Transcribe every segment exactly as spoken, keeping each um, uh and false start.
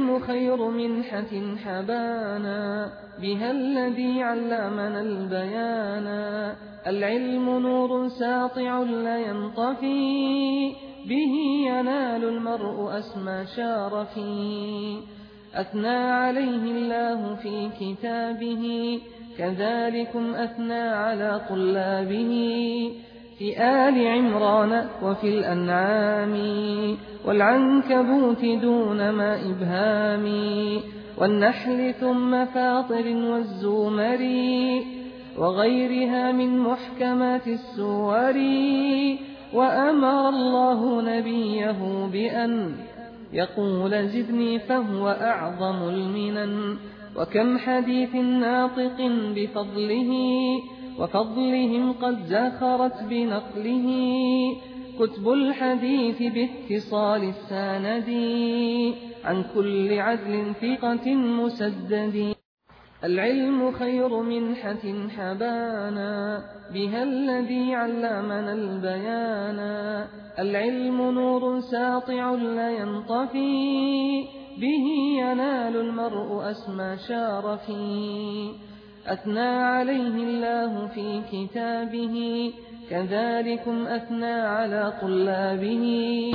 العلم خير منحة حبانا بها الذي علمنا البيانا. العلم نور ساطع لا ينطفي به ينال المرء أسمى شارفي. أثنى عليه الله في كتابه كذلكم أثنى على طلابه في آل عمران وفي الأنعام والعنكبوت دون ما إبهام والنحل ثم فاطر والزمر وغيرها من محكمات السور. وأمر الله نبيه بأن يقول زدني فهو أعظم المنن. وكم حديث ناطق بفضله وفضلهم قد زخرت بنقله كتب الحديث باتصال السند عن كل عدل ثقة مسدد. العلم خير منحة حبانا بها الذي علمنا البيانا. العلم نور ساطع لا ينطفي به ينال المرء أسمى شارفي. أثنى عليه الله في كتابه كذلكم أثنى على طلابه.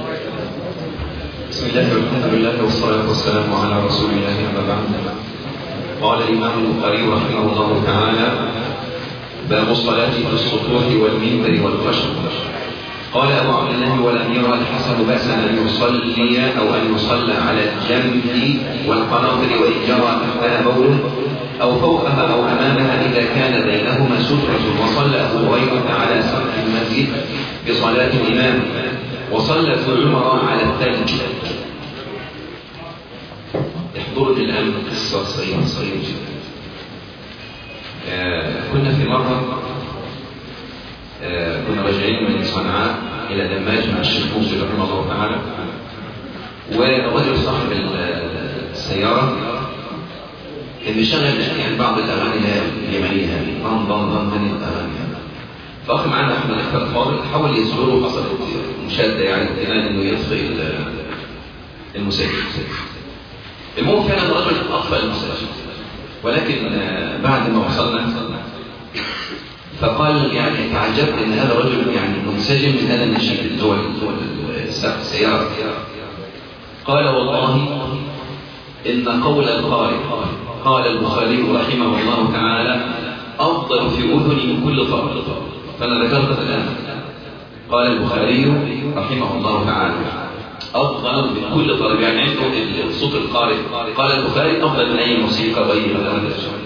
بسم الله والحمد لله والصلاة والسلام على رسول الله أما بعد. قال الإمام البخاري رحمه الله تعالى: باب الصلاة في السطوح والمنبر والخشب. قال أبو عبد الله: ولم يرى الحسن بأسا أن يصلي أو أن يصلى على الجنب والقناطر وإن جرى تحتها بول أو فوقها أو أمامها إذا كان بينهما سترة. وصلى أبو هريرة على سقف المسجد بصلاة الإمام، وصلى ابن عمر على الثلج. يحضرني الآن قصة صغيرة صغيرة جدا. آه كنا في مرة آه كنا راجعين من صنعاء إلى دماج مع الشيخ موسى رحمه الله تعالى، والرجل صاحب السيارة كان بيشغل يعني بعض الأغاني اليمنية هذه ضم ضم ضم من الأغاني. فأخ معنا أحمد الأخوة الفاضل حاول يسجله، حصلت مشادة يعني امتنان إنه يطفئ المساجد. المهم كان الرجل أطفأ المساجد، ولكن بعد ما وصلنا فقال يعني تعجبت إن هذا الرجل يعني منسجم من هذا النشيد اللي هو السيارة. قال: والله إن قول القارئ قال البخاري رحمه الله تعالى أفضل في أذني من كل طرف. فأنا ذكرت الآن قال البخاري رحمه الله تعالى أفضل من كل طرف، يعني عنده الصوت القارئ. قال البخاري أفضل من أي موسيقى غير.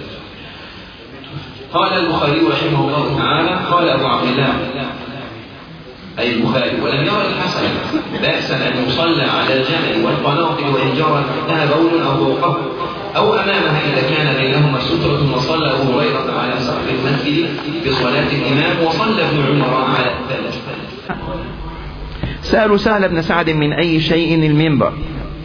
قال البخاري رحمه الله تعالى قال أبو عبد الله أي البخاري: ولم يرى الحسن بأسا أن يصلى على الجمل والقناطر وإن جرى تحتها بول أو فوقه أو أمامها إذا كان بينهما سترة. وصلى أبو هريرة على سقف المسجد بصلاة الإمام، وصلى ابن عمر على الثلج. سألوا سهل بن سعد: من أي شيء المنبر؟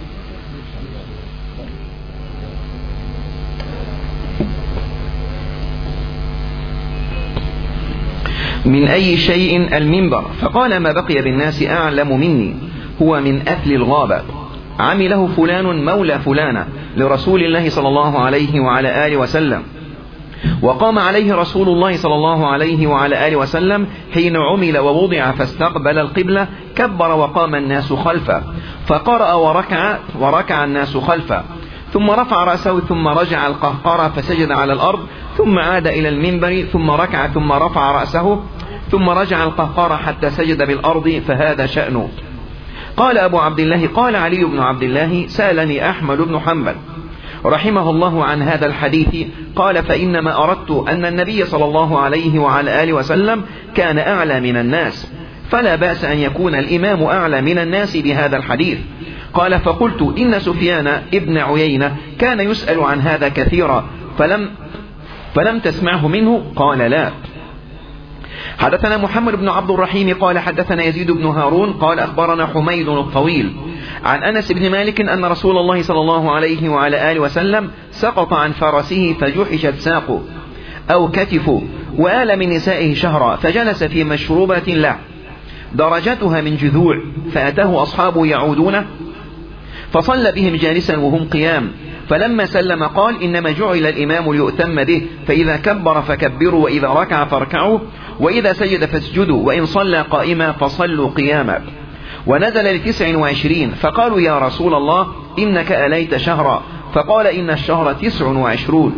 من أي شيء المنبر؟ فقال: ما بقي بالناس أعلم مني، هو من أهل الغابة، عمله فلان مولى فلانة لرسول الله صلى الله عليه وعلى آله وسلم، وقام عليه رسول الله صلى الله عليه وعلى آله وسلم حين عمل ووضع فاستقبل القبلة، كبر وقام الناس خلفه، فقرأ وركع وركع الناس خلفه، ثم رفع رأسه ثم رجع القهقرة فسجد على الأرض، ثم عاد إلى المنبر ثم ركع ثم رفع رأسه ثم رجع القهقرة حتى سجد بالأرض، فهذا شأنه. قال أبو عبد الله: قال علي بن عبد الله: سألني أحمد بن حنبل رحمه الله عن هذا الحديث، قال: فإنما أردت أن النبي صلى الله عليه وعلى آله وسلم كان أعلى من الناس، فلا بأس أن يكون الإمام أعلى من الناس بهذا الحديث. قال: فقلت: إن سفيان ابن عيينة كان يسأل عن هذا كثيرا، فلم, فلم تسمعه منه؟ قال: لا. حدثنا محمد بن عبد الرحيم قال حدثنا يزيد بن هارون قال أخبرنا حميد الطويل عن أنس بن مالك أن رسول الله صلى الله عليه وعلى آله وسلم سقط عن فرسه فجحشت ساقه أو كتفه، وآل من نسائه شهرا، فجلس في مشروبة له درجتها من جذوع، فأتاه أصحابه يعودونه فصلى بهم جالسا وهم قيام، فلما سلم قال: إنما جعل الإمام ليؤتم به، فإذا كبر فكبروا، وإذا ركع فاركعوا، وإذا سجد فاسجدوا، وإن صلى قائما فصلوا قياما. ونزل لتسع وعشرين، فقالوا: يا رسول الله إنك أليت شهرا، فقال: إن الشهر تسع وعشرون.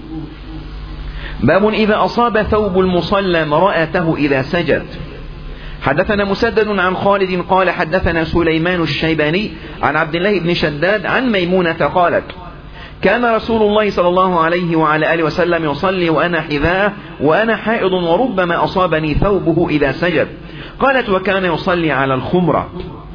باب إذا أصاب ثوب المصلى امرأته إذا سجد. حدثنا مسدد عن خالد قال حدثنا سليمان الشيباني عن عبد الله بن شداد عن ميمونة قالت: كان رسول الله صلى الله عليه وعلى آله وسلم يصلي وأنا حذاءه وأنا حائض، وربما أصابني ثوبه إذا سجد. قالت: وكان يصلي على الخمرة.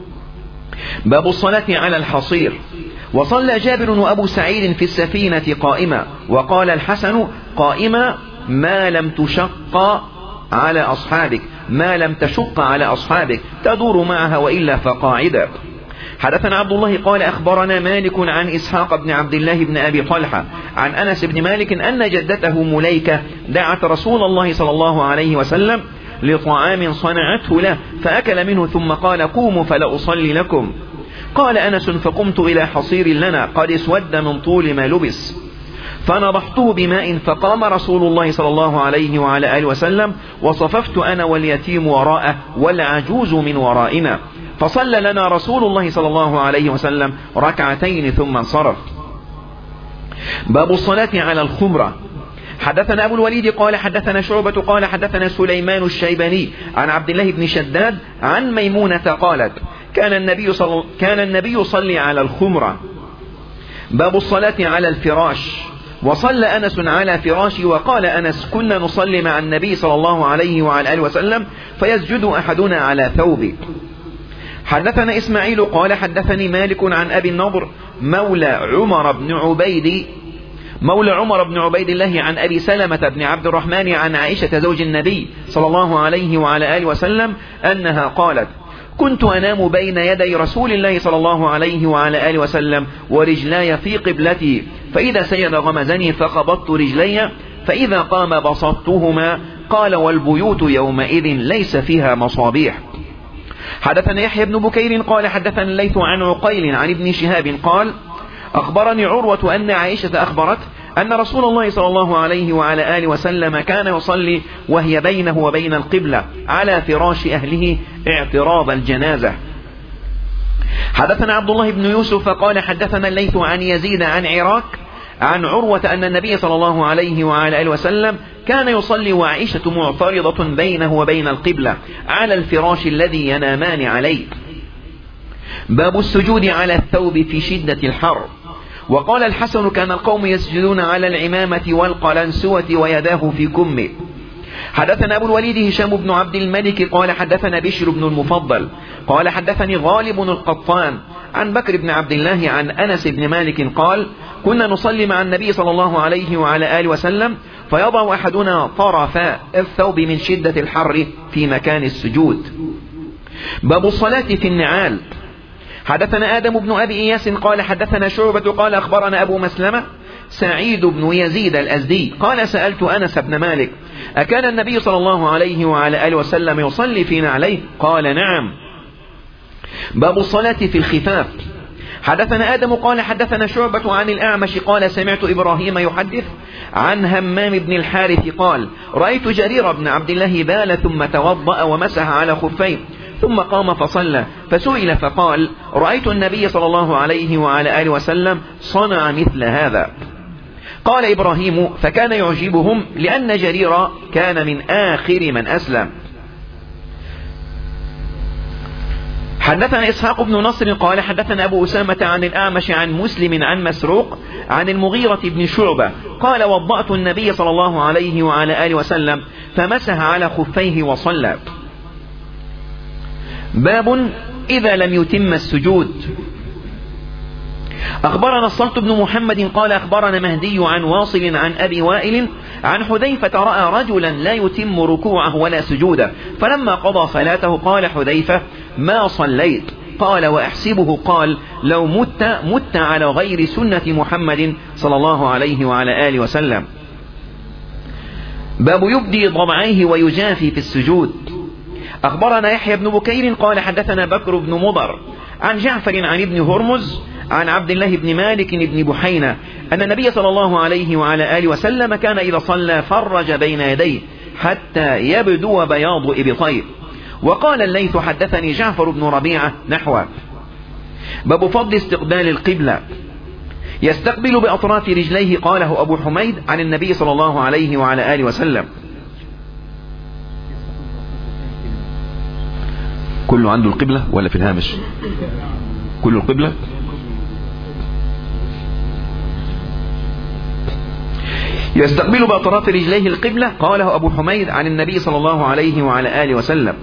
باب الصلاة على الحصير. وصلى جابر وأبو سعيد في السفينة قائمة، وقال الحسن: قائمة ما لم تشق على أصحابك، ما لم تشق على أصحابك تدور معها، وإلا فقاعدة. حدثنا عبد الله قال أخبرنا مالك عن إسحاق بن عبد الله بن أبي طلحة عن أنس بن مالك أن جدته مليكة دعت رسول الله صلى الله عليه وسلم لطعام صنعته له، فأكل منه ثم قال: قوموا فلا أصلي لكم. قال أنس: فقمت إلى حصير لنا قد اسود من طول ما لبس، فنضحته بماء، فقام رسول الله صلى الله عليه وعلى آله وسلم، وصففت أنا واليتيم وراءه والعجوز من ورائنا، فصلى لنا رسول الله صلى الله عليه وسلم ركعتين ثم انصرف. باب الصلاة على الخمرة. حدثنا أبو الوليد قال حدثنا شعبة قال حدثنا سليمان الشيباني عن عبد الله بن شداد عن ميمونة قالت: كان النبي صلى كان النبي يصلي على الخمرة. باب الصلاة على الفراش. وصلى أنس على فراشي، وقال أنس: كنا نصلي مع النبي صلى الله عليه وعلى آله وسلم فيسجد أحدنا على ثوبه. حدثنا إسماعيل قال حدثني مالك عن أبي النضر مولى عمر بن عبيد مولى عمر بن عبيد الله عن أبي سلمة بن عبد الرحمن عن عائشة زوج النبي صلى الله عليه وعلى آله وسلم أنها قالت: كنت أنام بين يدي رسول الله صلى الله عليه وعلى آله وسلم ورجلاي في قبلتي، فإذا سجد غمزني فقبضت رجلي، فإذا قام بسطتهما. قال: والبيوت يومئذ ليس فيها مصابيح. حدثنا يحيى بن بكير قال حدثنا الليث عن عقيل عن ابن شهاب قال: أخبرني عروة أن عائشة أخبرت أن رسول الله صلى الله عليه وعلى آله وسلم كان يصلي وهي بينه وبين القبلة على فراش أهله اعتراض الجنازة. حدثنا عبد الله بن يوسف قال حدثنا الليث عن يزيد عن عراك عن عروة أن النبي صلى الله عليه وعلى آله وسلم كان يصلي وعائشة معترضة بينه وبين القبلة على الفراش الذي ينامان عليه. باب السجود على الثوب في شدة الحر. وقال الحسن: كان القوم يسجدون على العمامة والقلنسوة ويداه في كمه. حدثنا أبو الوليد هشام بن عبد الملك قال حدثنا بشر بن المفضل قال حدثني غالب القطان عن بكر بن عبد الله عن أنس بن مالك قال: كنا نصلي مع النبي صلى الله عليه وعلى آله وسلم فيضع أحدنا طرف الثوب من شدة الحر في مكان السجود. باب الصلاة في النعال. حدثنا آدم بن أبي إياس قال حدثنا شعبة قال أخبرنا أبو مسلمة سعيد بن يزيد الأزدي قال: سألت أنس بن مالك: أكان النبي صلى الله عليه وعلى آله وسلم يصلي في نعليه؟ قال: نعم. باب الصلاة في الخفاف. حدثنا آدم قال حدثنا شعبة عن الأعمش قال: سمعت إبراهيم يحدث عن همام بن الحارث قال: رأيت جرير بن عبد الله بال ثم توضأ ومسح على خفيه ثم قام فصلى، فسئل فقال: رأيت النبي صلى الله عليه وعلى آله وسلم صنع مثل هذا. قال إبراهيم: فكان يعجبهم لأن جرير كان من آخر من أسلم. حدثنا إسحاق بن نصر قال حدثنا أبو أسامة عن الأعمش عن مسلم عن مسروق عن المغيرة بن شعبة قال: وضأت النبي صلى الله عليه وعلى آله وسلم فمسح على خفيه وصلى. باب إذا لم يتم السجود. أخبرنا الصلت بن محمد قال أخبرنا مهدي عن واصل عن أبي وائل عن حذيفة رأى رجلا لا يتم ركوعه ولا سجوده، فلما قضى صلاته قال حذيفة: ما صليت؟ قال: وأحسبه قال: لو مت مت على غير سنة محمد صلى الله عليه وعلى آله وسلم. باب يبدي ضبعيه ويجافي في السجود. أخبرنا يحيى بن بكير قال حدثنا بكر بن مضر عن جعفر عن ابن هرمز عن عبد الله بن مالك بن بحينة أن النبي صلى الله عليه وعلى آله وسلم كان إذا صلى فرج بين يديه حتى يبدو بياض إبطيه. وقال الليث حدثني جعفر بن ربيعة نحوه. باب فضل استقبال القبلة. يستقبل بأطراف رجليه، قاله أبو حميد عن النبي صلى الله عليه وعلى آله وسلم. كله عنده القبلة ولا في الهامش؟ كله القبلة. يستقبل بأطراف رجليه القبلة، قاله أبو حميد عن النبي صلى الله عليه وعلى آله وسلم.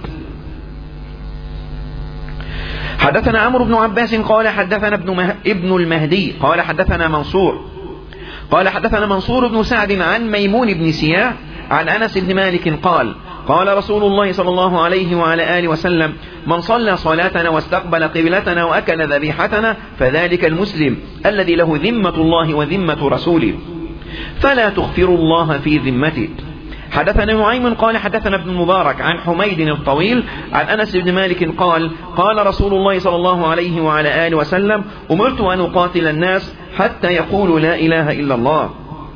حدثنا عمرو بن عباس قال حدثنا ابن, مه... ابن المهدي قال حدثنا منصور قال حدثنا منصور بن سعد عن ميمون بن سياح عن أنس بن مالك قال قال رسول الله صلى الله عليه وعلى آله وسلم: من صلى صلاتنا واستقبل قبلتنا وأكل ذبيحتنا فذلك المسلم الذي له ذمة الله وذمة رسوله، فلا تغفروا الله في ذمته. حدثنا نعيم قال حدثنا ابن المبارك عن حميد الطويل عن أنس بن مالك قال قال رسول الله صلى الله عليه وعلى آله وسلم: أمرت أن أقاتل الناس حتى يقولوا لا إله إلا الله،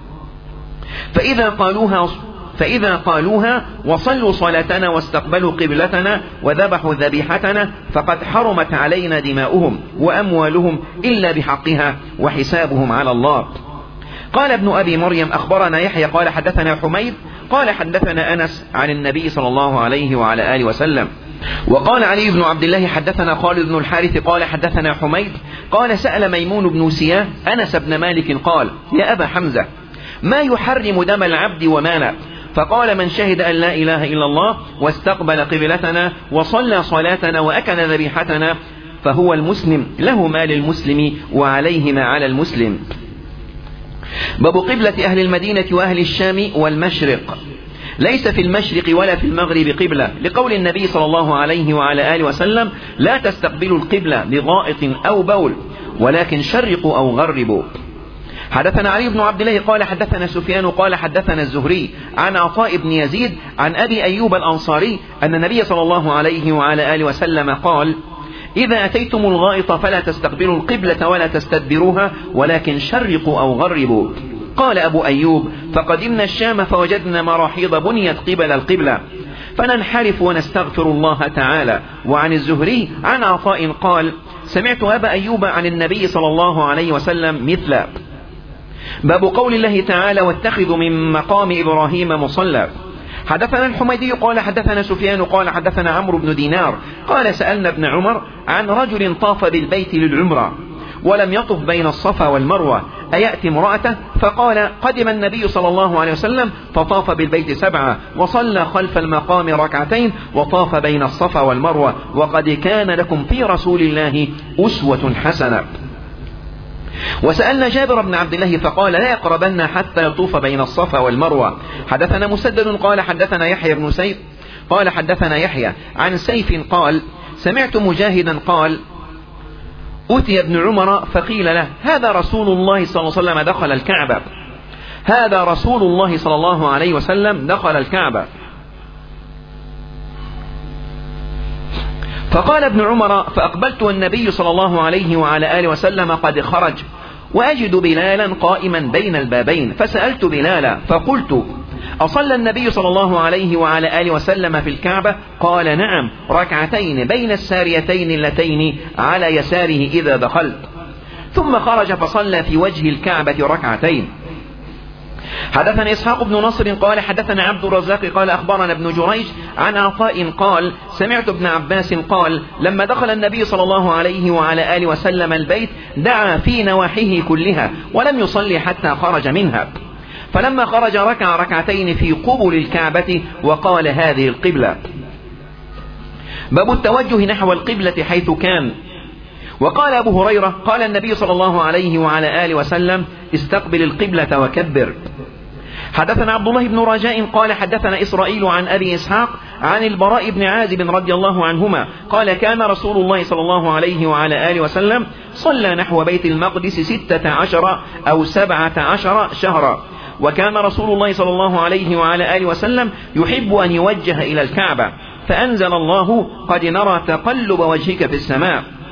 فإذا قالوها فإذا قالوها وصلوا صلاتنا واستقبلوا قبلتنا وذبحوا ذبيحتنا فقد حرمت علينا دماؤهم وأموالهم إلا بحقها وحسابهم على الله. قال ابن أبي مريم: أخبرنا يحيى قال حدثنا حميد قال حدثنا أنس عن النبي صلى الله عليه وعلى آله وسلم. وقال علي بن عبد الله حدثنا خالد بن الحارث قال حدثنا حميد قال سأل ميمون بن سياه أنس بن مالك قال: يا أبا حمزة، ما يحرم دم العبد وماله؟ فقال: من شهد أن لا إله إلا الله واستقبل قبلتنا وصلى صلاتنا وأكل ذبيحتنا فهو المسلم، له ما للمسلم وعليه ما على المسلم. باب قبلة أهل المدينة وأهل الشام والمشرق. ليس في المشرق ولا في المغرب قبلة، لقول النبي صلى الله عليه وعلى آله وسلم: لا تستقبلوا القبلة لغائط أو بول، ولكن شرقوا أو غربوا. حدثنا علي بن عبد الله قال حدثنا سفيان قال حدثنا الزهري عن عطاء بن يزيد عن أبي أيوب الأنصاري أن النبي صلى الله عليه وعلى آله وسلم قال: إذا أتيتم الغائط فلا تستقبلوا القبلة ولا تستدبروها، ولكن شرقوا أو غربوا. قال أبو أيوب: فقدمنا الشام فوجدنا مراحيض بنيت قبل القبلة فننحرف ونستغفر الله تعالى. وعن الزهري عن عطاء قال: سمعت أبا أيوب عن النبي صلى الله عليه وسلم مثله. باب قول الله تعالى: واتخذوا من مقام إبراهيم مصلى. حدثنا الحميدي قال حدثنا سفيان قال حدثنا عمرو بن دينار قال سألنا ابن عمر عن رجل طاف بالبيت للعمرة ولم يطف بين الصفا والمروة أيأتي امرأته؟ فقال: قدم النبي صلى الله عليه وسلم فطاف بالبيت سبعة وصلى خلف المقام ركعتين وطاف بين الصفا والمروة، وقد كان لكم في رسول الله أسوة حسنة. وسألنا جابر بن عبد الله فقال: لا يقربن حتى يطوف بين الصفا والمروة. حدثنا مسدد قال حدثنا يحيى بن سيف قال حدثنا يحيى عن سيف قال: سمعت مجاهدا قال: أتي ابن عمر فقيل له: هذا رسول الله صلى الله عليه وسلم دخل الكعبة هذا رسول الله صلى الله عليه وسلم دخل الكعبة. فقال ابن عمر: فأقبلت والنبي صلى الله عليه وعلى آله وسلم قد خرج، وأجد بلالا قائما بين البابين، فسألت بلالا فقلت: أصلى النبي صلى الله عليه وعلى آله وسلم في الكعبة؟ قال: نعم، ركعتين بين الساريتين اللتين على يساره إذا دخلت. ثم خرج فصلى في وجه الكعبة ركعتين. حدثنا إسحاق بن نصر قال حدثنا عبد الرزاق قال أخبرنا ابن جريج عن عطاء قال: سمعت ابن عباس قال: لما دخل النبي صلى الله عليه وعلى آله وسلم البيت دعا في نواحيه كلها ولم يصلي حتى خرج منها، فلما خرج ركع ركعتين في قبل الكعبة وقال: هذه القبلة. باب التوجه نحو القبلة حيث كان. وقال أبو هريرة: قال النبي صلى الله عليه وعلى آله وسلم: استقبل القبلة وكبر. حدثنا عبد الله بن رجاء قال حدثنا إسرائيل عن أبي إسحاق عن البراء بن عازب رضي الله عنهما قال: كان رسول الله صلى الله عليه وعلى آله وسلم صلى نحو بيت المقدس ستة عشر أو سبعة عشر شهرا، وكان رسول الله صلى الله عليه وعلى آله وسلم يحب أن يوجه إلى الكعبة، فأنزل الله: قد نرى تقلب وجهك في السماء،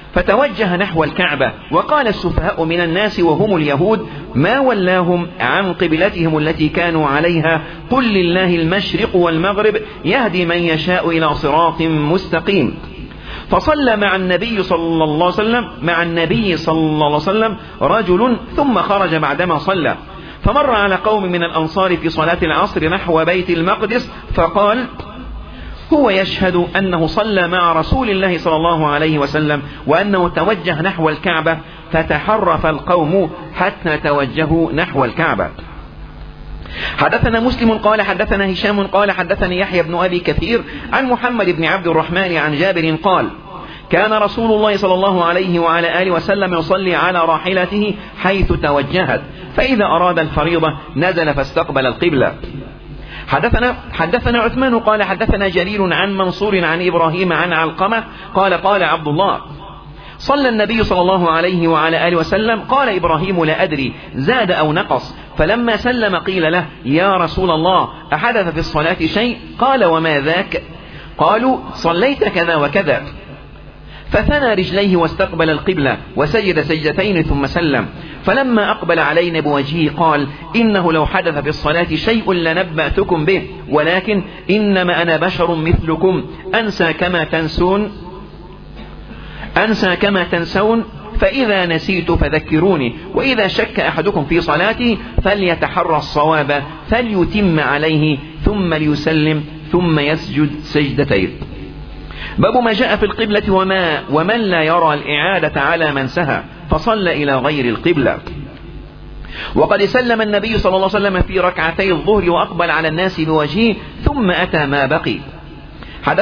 فتوجه نحو الكعبة، وقال السفهاء من الناس وهم اليهود: ما ولاهم عن قبلتهم التي كانوا عليها؟ قل لله المشرق والمغرب يهدي من يشاء إلى صراط مستقيم. فصلى مع النبي صلى الله عليه وسلم مع النبي صلى الله عليه وسلم رجل ثم خرج بعدما صلى، فمر على قوم من الأنصار في صلاة العصر نحو بيت المقدس، فقال: هو يشهد أنه صلى مع رسول الله صلى الله عليه وسلم وأنه توجه نحو الكعبة، فتحرف القوم حتى توجهوا نحو الكعبة. حدثنا مسلم قال حدثنا هشام قال حدثني يحيى بن أبي كثير عن محمد بن عبد الرحمن عن جابر قال: كان رسول الله صلى الله عليه وعلى آله وسلم يصلي على راحلته حيث توجهت، فإذا أراد الفريضة نزل فاستقبل القبلة. حدثنا حدثنا عثمان قال حدثنا جرير عن منصور عن إبراهيم عن علقمة قال: قال عبد الله: صلى النبي صلى الله عليه وعلى آله وسلم. قال إبراهيم: لا أدري زاد أو نقص. فلما سلم قيل له: يا رسول الله، أحدث في الصلاة شيء؟ قال: وما ذاك؟ قالوا: صليت كذا وكذا. فثنى رجليه واستقبل القبلة وسجد سجدتين ثم سلم. فلما أقبل علينا بوجهه قال: إنه لو حدث في الصلاة شيء لنبأتكم به، ولكن إنما أنا بشر مثلكم أنسى كما تنسون أنسى كما تنسون فإذا نسيت فذكروني، وإذا شك أحدكم في صلاته فليتحرى الصواب فليتم عليه ثم ليسلم ثم يسجد سجدتين. باب ما جاء في القبلة وما ومن لا يرى الإعادة على من سهى فصلى إلى غير القبلة. وقد سلم النبي صلى الله عليه وسلم في ركعتي الظهر وأقبل على الناس بوجهه ثم أتى ما بقي. حدث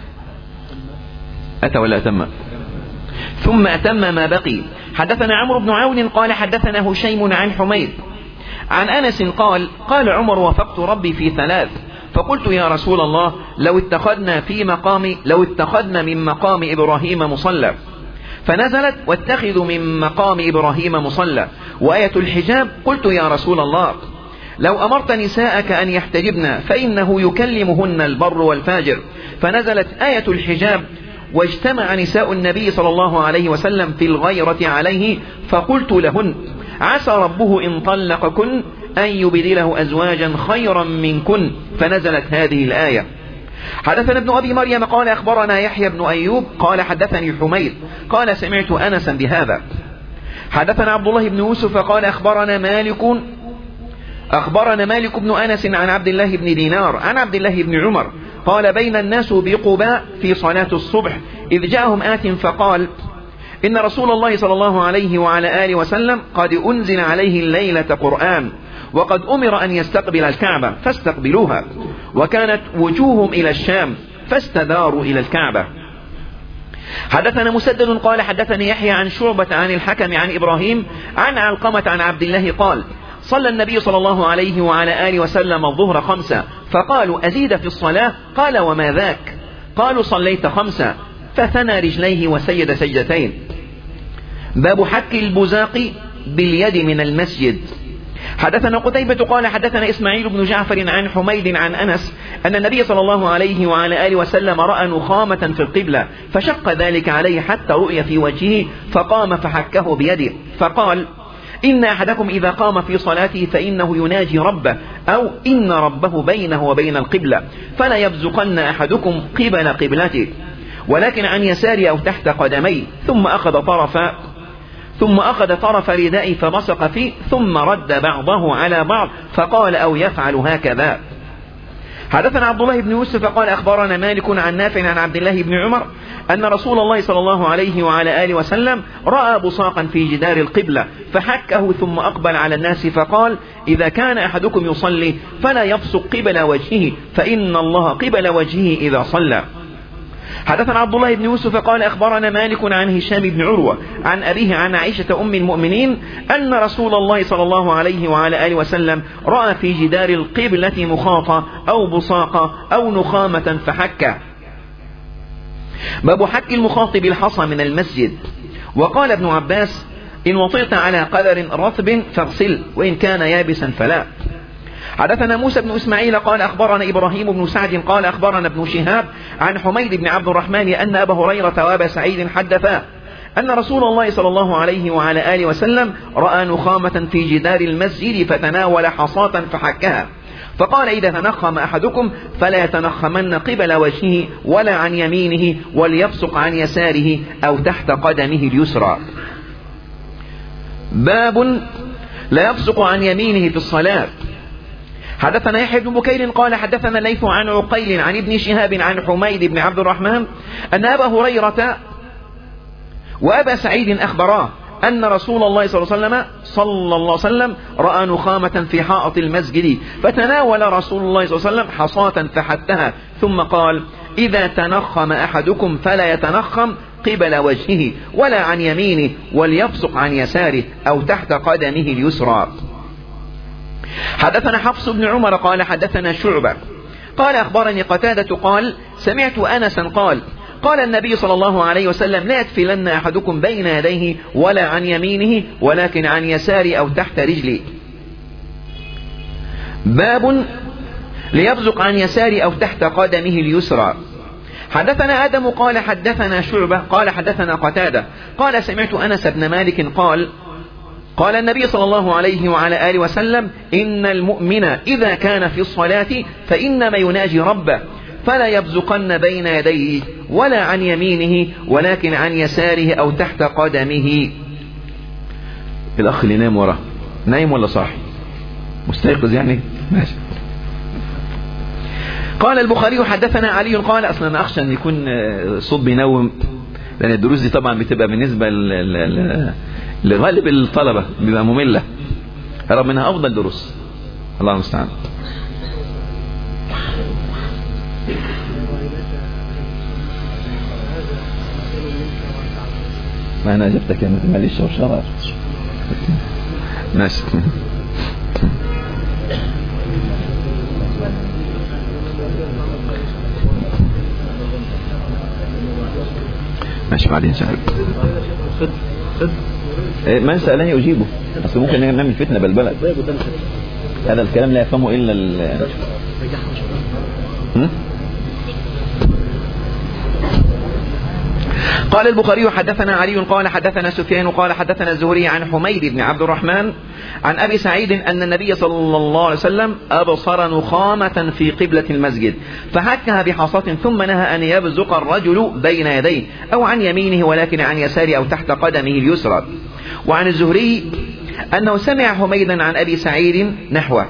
أتى ولا أتم ثم أتم ما بقي. حدثنا عمرو بن عون قال حدثنا هشيم عن حميد عن أنس قال: قال عمر: وفقت ربي في ثلاث، فقلت: يا رسول الله، لو اتخذنا في مقام لو اتخذنا من مقام إبراهيم مصلى. فنزلت: واتخذوا من مقام إبراهيم مصلى. وآية الحجاب: قلت: يا رسول الله، لو أمرت نساءك أن يحتجبن فإنه يكلمهن البر والفاجر. فنزلت آية الحجاب: واجتمع نساء النبي صلى الله عليه وسلم في الغيرة عليه، فقلت لهن: عسى ربه إن طلقكن أن يبدله أزواجا خيرا منكن. فنزلت هذه الآية. حدثنا ابن أبي مريم قال أخبرنا يحيى بن أيوب قال حدثني حميد قال: سمعت أنسا بهذا. حدثنا عبد الله بن يوسف قال أخبرنا مالك أخبرنا مالك بن أنس عن عبد الله بن دينار عن عبد الله بن عمر قال: بين الناس بقباء في صلاة الصبح إذ جاءهم آت فقال: إن رسول الله صلى الله عليه وعلى آله وسلم قد أنزل عليه الليلة قرآن، وقد أمر أن يستقبل الكعبة فاستقبلوها، وكانت وجوههم إلى الشام فاستداروا إلى الكعبة. حدثنا مسدد قال حدثني يحيى عن شعبة عن الحكم عن إبراهيم عن علقمة عن عبد الله قال: صلى النبي صلى الله عليه وعلى آله وسلم الظهر خمسة، فقالوا: أزيد في الصلاة؟ قال: وما ذاك؟ قالوا: صليت خمسة. فثنى رجليه وسجد سجدتين. باب حك البزاق باليد من المسجد. حدثنا قتيبة قال حدثنا إسماعيل بن جعفر عن حميد عن أنس أن النبي صلى الله عليه وعلى آله وسلم رأى نخامة في القبلة فشق ذلك عليه حتى رؤي في وجهه، فقام فحكه بيده، فقال: إن أحدكم إذا قام في صلاته فإنه يناجي ربه، أو إن ربه بينه وبين القبلة، فلا يبزقن أحدكم قبل قبلته، ولكن عن يسار أو تحت قدميه. ثم أخذ طرفا ثم أخذ طرف ردائه فبصق فيه، ثم رد بعضه على بعض فقال: أو يفعل هكذا. حدثنا عبد الله بن يوسف قال أخبرنا مالك عن نافع عن عبد الله بن عمر أن رسول الله صلى الله عليه وعلى آله وسلم رأى بصاقا في جدار القبلة فحكه، ثم أقبل على الناس فقال: إذا كان أحدكم يصلي فلا يبصق قبل وجهه، فإن الله قبل وجهه إذا صلى. حدثنا عبد الله بن يوسف قال أخبرنا مالك عن هشام بن عروة عن أبيه عن عائشة أم المؤمنين أن رسول الله صلى الله عليه وعلى آله وسلم رأى في جدار القبلة مخاطة أو بصاقة أو نخامة فحكه. باب حك المخاط بالحصى من المسجد. وقال ابن عباس: إن وطئت على قدر رطب فاغسل، وإن كان يابسا فلا. حدثنا موسى بن إسماعيل قال أخبرنا إبراهيم بن سعد قال أخبرنا ابن شهاب عن حميد بن عبد الرحمن أن أبا هريرة وأبا سعيد حدثا أن رسول الله صلى الله عليه وعلى آله وسلم رأى نخامة في جدار المسجد فتناول حصاة فحكها، فقال: إذا تنخم أحدكم فلا يتنخمن قبل وجهه ولا عن يمينه، وليبصق عن يساره أو تحت قدمه اليسرى. باب لا يبصق عن يمينه في الصلاة. حدثنا يحيى بن بكير قال حدثنا الليث عن عقيل عن ابن شهاب عن حميد بن عبد الرحمن أن أبا هريرة وأبا سعيد أخبراه أن رسول الله صلى الله عليه وسلم صلى الله عليه وسلم رأى نخامة في حائط المسجد، فتناول رسول الله صلى الله عليه وسلم حصاة فحتها، ثم قال: إذا تنخم أحدكم فلا يتنخم قبل وجهه ولا عن يمينه، وليبصق عن يساره أو تحت قدمه اليسرى. حدثنا حفص بن عمر قال حدثنا شعبة قال أخبرني قتادة قال: سمعت أنسا قال: قال النبي صلى الله عليه وسلم: لا يتفلن أحدكم بين يديه ولا عن يمينه ولكن عن يساره أو تحت رجله. باب ليبزق عن يساره أو تحت قدمه اليسرى. حدثنا آدم قال حدثنا شعبة قال حدثنا قتادة قال: سمعت أنس بن مالك قال: قال النبي صلى الله عليه وعلى آله وسلم: إن المؤمن إذا كان في الصلاة فإنما يناجي ربه، فلا يبزقن بين يديه ولا عن يمينه ولكن عن يساره أو تحت قدمه. الأخ اللي نايم وراه نايم ولا صاحي؟ مستيقظ يعني؟ ماشي. قال البخاري حدثنا علي قال: أصلا أنا أخشى أن يكون صوت بينوم، لأن الدروس دي طبعا بتبقى بالنسبة لغالب الطلبة بيبقى مملة، رغم منها أفضل دروس. الله المستعان. ما أنا جبتك يا ماليش وشرار. ماشي. ماشي بعدين سهل. من سألني أجيبه، بس ممكن نعمل فتنة بالبلد. هذا الكلام لا يفهمه إلا ال قال البخاري حدثنا علي قال حدثنا سفيان قال حدثنا الزهري عن حميد بن عبد الرحمن عن أبي سعيد أن النبي صلى الله عليه وسلم أبصر نخامة في قبلة المسجد فحكها بحصاة ثم نهى أن يبزق الرجل بين يديه أو عن يمينه ولكن عن يساره أو تحت قدمه اليسرى. وعن الزهري أنه سمع حميدا عن أبي سعيد نحوه.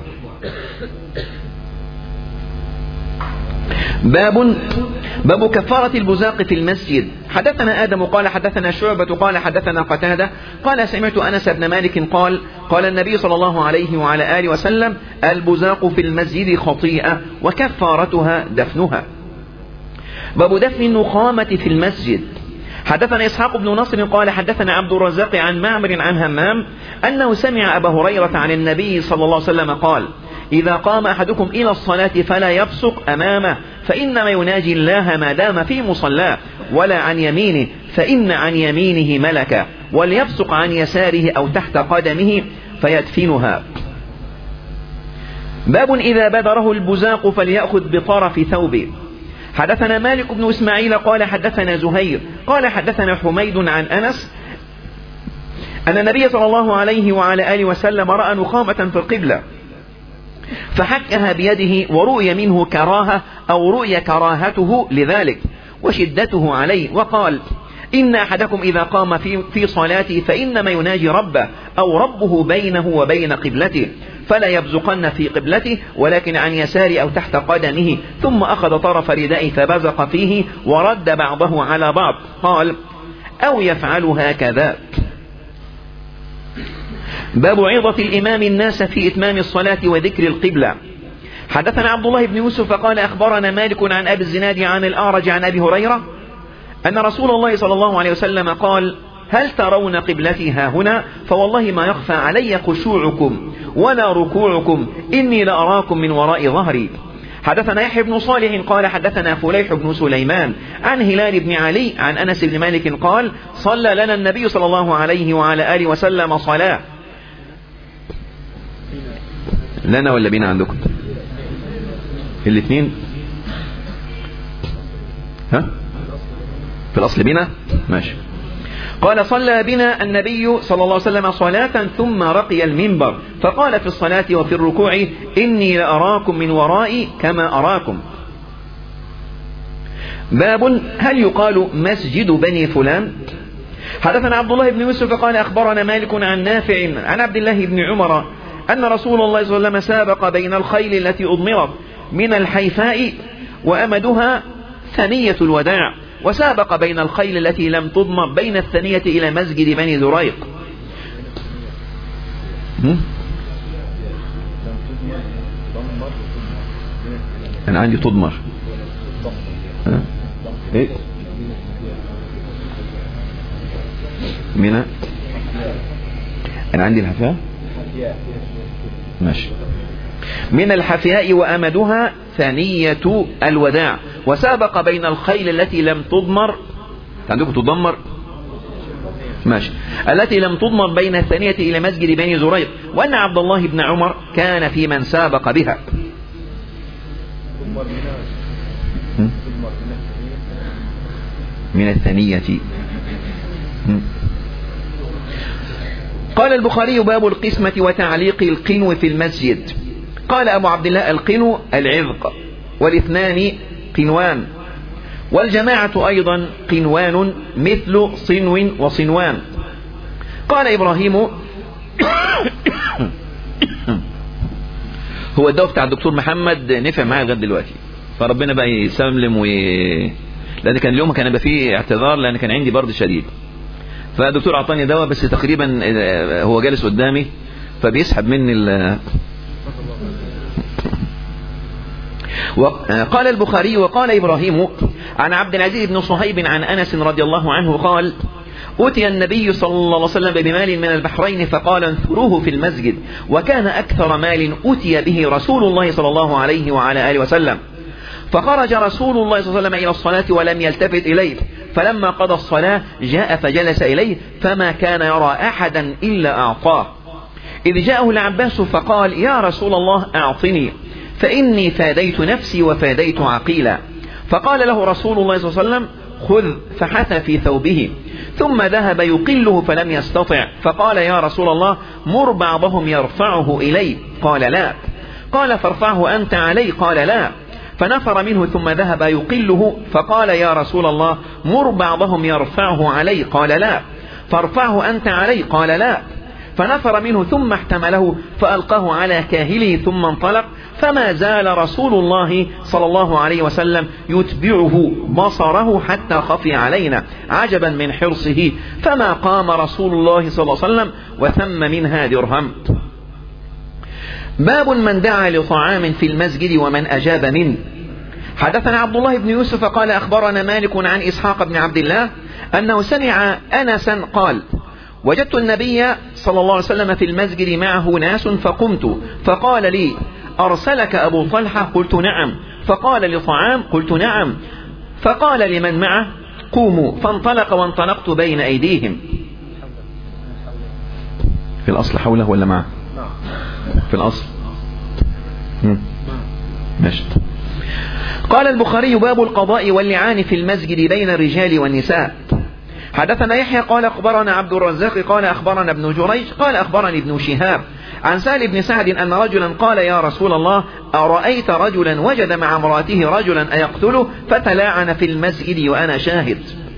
باب باب كفارة البزاق في المسجد. حدثنا آدم قال حدثنا شعبة قال حدثنا قتادة قال: سمعت أنس بن مالك قال: قال النبي صلى الله عليه وعلى آله وسلم: البزاق في المسجد خطيئة وكفارتها دفنها. باب دفن النخامة في المسجد. حدثنا إسحاق بن نصر قال حدثنا عبد الرزاق عن معمر عن همام أنه سمع أبا هريرة عن النبي صلى الله عليه وسلم قال: إذا قام أحدكم إلى الصلاة فلا يبصق أمامه فإنما يناجي الله ما دام في مصلاه، ولا عن يمينه فإن عن يمينه ملكا، وليبصق عن يساره أو تحت قدمه فيدفنها. باب إذا بدره البزاق فليأخذ بطرف ثوبه. حدثنا مالك بن إسماعيل قال حدثنا زهير قال حدثنا حميد عن أنس أن النبي صلى الله عليه وعلى آله وسلم رأى نخامة في القبلة فحكها بيده، ورؤي منه كراهة أو رؤي كراهته لذلك وشدته عليه، وقال: إن أحدكم إذا قام في, في صلاته فإنما يناجي ربه أو ربه بينه وبين قبلته، فلا يبزقن في قبلته ولكن عن يسار أو تحت قدمه. ثم أخذ طرف ردائه فبزق فيه ورد بعضه على بعض. قال: أو يفعل هكذا. باب عظة الإمام الناس في إتمام الصلاة وذكر القبلة. حدثنا عبد الله بن يوسف قال أخبرنا مالك عن أبي الزناد عن الأعرج عن أبي هريرة أن رسول الله صلى الله عليه وسلم قال: هل ترون قبلتي ها هنا؟ فوالله ما يخفى علي خشوعكم ولا ركوعكم، إني لأراكم من وراء ظهري. حدثنا يحيى بن صالح قال حدثنا فليح بن سليمان عن هلال بن علي عن أنس بن مالك قال: صلى لنا النبي صلى الله عليه وعلى آله وسلم صلاة. لنا ولا بينا عندكم؟ الاثنين؟ ها؟ في الأصل بينا؟ ماشي. قال صلى بنا النبي صلى الله عليه وسلم صلاة ثم رقي المنبر فقال في الصلاة وفي الركوع إني لأراكم من ورائي كما أراكم. باب هل يقال مسجد بني فلان؟ حدثنا عبد الله بن يوسف قال أخبرنا مالك عن نافع عن عبد الله بن عمر أن رسول الله صلى الله عليه وسلم سابق بين الخيل التي أضمرت من الحيفاء وأمدها ثنية الوداع، وسابق بين الخيل التي لم تضمر بين الثنية إلى مسجد بني زريق. أنا عندي تضمر إيه؟ من أنا عندي الحفاء ماشي من الحفياء وأمدها ثنية الوداع، وسابق بين الخيل التي لم تضمر عندكم تضمر ماشي التي لم تضمر بين الثانية إلى مسجد بني زريق، وأن عبد الله بن عمر كان في من سابق بها. من الثانية. قال البخاري باب القسمة وتعليق القنو في المسجد. قال أبو عبد الله القنو العذق، والاثنان قنوان، والجماعة أيضا قنوان مثل صنو وصنوان. قال إبراهيم هو الدواء بتاع الدكتور محمد نفع معايا لغايه دلوقتي، فربنا بقى يسلم و لأن كان اليوم كان يبقى فيه اعتذار لأن كان عندي برد شديد، فالدكتور أعطاني دواء بس تقريبا هو جالس قدامي فبيسحب مني ال وقال البخاري وقال إبراهيم عن عبد العزيز بن صهيب عن أنس رضي الله عنه قال أتي النبي صلى الله عليه وسلم بمال من البحرين فقال انثروه في المسجد، وكان أكثر مال أتي به رسول الله صلى الله عليه وعلى آله وسلم. فخرج رسول الله صلى الله عليه وسلم إلى الصلاة ولم يلتفت إليه، فلما قضى الصلاة جاء فجلس إليه فما كان يرى أحدا إلا أعطاه، إذ جاءه العباس فقال يا رسول الله أعطني فإني فاديت نفسي وفاديت عقيلا. فقال له رسول الله صلى الله عليه وسلم خذ، فحثى في ثوبه ثم ذهب يقله فلم يستطع، فقال يا رسول الله مر بعضهم يرفعه إلي، قال لا. قال فارفعه أنت علي، قال لا. فنفر منه ثم ذهب يقله، فقال يا رسول الله مر بعضهم يرفعه علي، قال لا. فارفعه أنت علي، قال لا. فنفر منه ثم احتمله فألقاه على كاهله ثم انطلق، فما زال رسول الله صلى الله عليه وسلم يتبعه بصره حتى خفي علينا عجبا من حرصه، فما قام رسول الله صلى الله عليه وسلم وثم منها درهم. باب من دعا لطعام في المسجد ومن أجاب منه. حدثنا عبد الله بن يوسف قال أخبرنا مالك عن إسحاق بن عبد الله أنه سمع أنسا قال وجدت النبي صلى الله عليه وسلم في المسجد معه ناس فقمت، فقال لي أرسلك أبو طلحة؟ قلت نعم. فقال لطعام؟ قلت نعم. فقال لمن معه قوموا، فانطلق وانطلقت بين أيديهم. في الأصل حوله ولا معه؟ في الأصل ماشي. قال البخاري باب القضاء واللعان في المسجد بين الرجال والنساء. حدثنا يحيى قال أخبرنا عبد الرزاق قال أخبرنا ابن جريج قال أخبرني ابن شهاب عن سهل بن سعد أن رجلا قال يا رسول الله أرأيت رجلا وجد مع امرأته رجلا أيقتله فتلاعن في المسجد وأنا شاهد.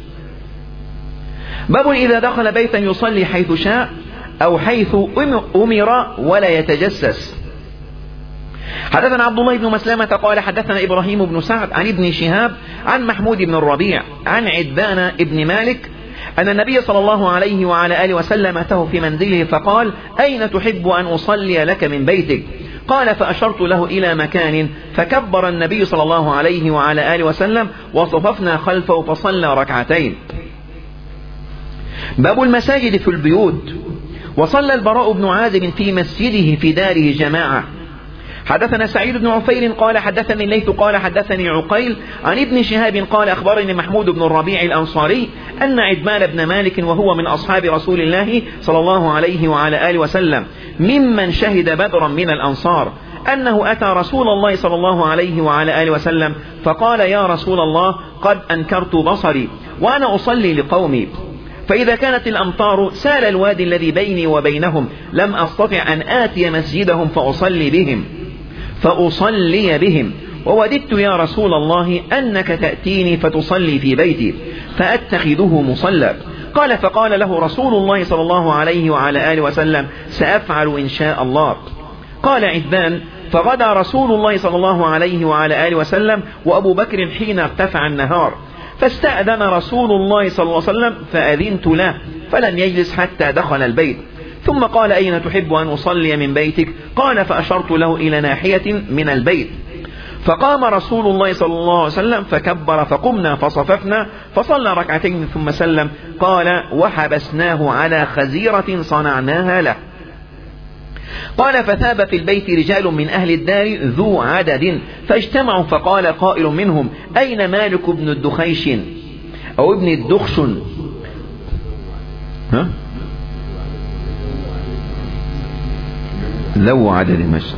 باب إذا دخل بيتا يصلي حيث شاء أو حيث أمر ولا يتجسس. حدثنا عبد الله بن مسلمة قال حدثنا إبراهيم بن سعد عن ابن شهاب عن محمود بن الربيع عن عدبان ابن مالك أن النبي صلى الله عليه وعلى آله وسلم أتاه في منزله فقال أين تحب أن أصلي لك من بيتك؟ قال فأشرت له إلى مكان، فكبر النبي صلى الله عليه وعلى آله وسلم وصففنا خلفه فصلى ركعتين. باب المساجد في البيوت. وصلى البراء بن عازب في مسجده في داره جماعة. حدثنا سعيد بن عفير قال حدثني الليث قال حدثني عقيل عن ابن شهاب قال أخبرني محمود بن الربيع الأنصاري أن عدبان بن مالك وهو من أصحاب رسول الله صلى الله عليه وعلى آله وسلم ممن شهد بدرا من الأنصار أنه أتى رسول الله صلى الله عليه وعلى آله وسلم فقال يا رسول الله قد أنكرت بصري وأنا أصلي لقومي. فإذا كانت الأمطار سال الوادي الذي بيني وبينهم لم أستطع أن آتي مسجدهم فأصلي بهم فأصلي بهم ووددت يا رسول الله أنك تأتيني فتصلي في بيتي فأتخذه مصلى. قال فقال له رسول الله صلى الله عليه وعلى آله وسلم سأفعل إن شاء الله. قال عتبان فغدا رسول الله صلى الله عليه وعلى آله وسلم وأبو بكر حين ارتفع النهار، فاستأذن رسول الله صلى الله عليه وسلم فأذنت له فلم يجلس حتى دخل البيت، ثم قال أين تحب أن أصلي من بيتك؟ قال فأشرت له إلى ناحية من البيت، فقام رسول الله صلى الله عليه وسلم فكبر فقمنا فصففنا فصلى ركعتين ثم سلم. قال وحبسناه على خزيرة صنعناها له. قال فثاب في البيت رجال من أهل الدار ذو عدد فاجتمعوا فقال قائل منهم أين مالك بن الدخيش أو ابن الدخشن ها؟ ذو عدد مشى.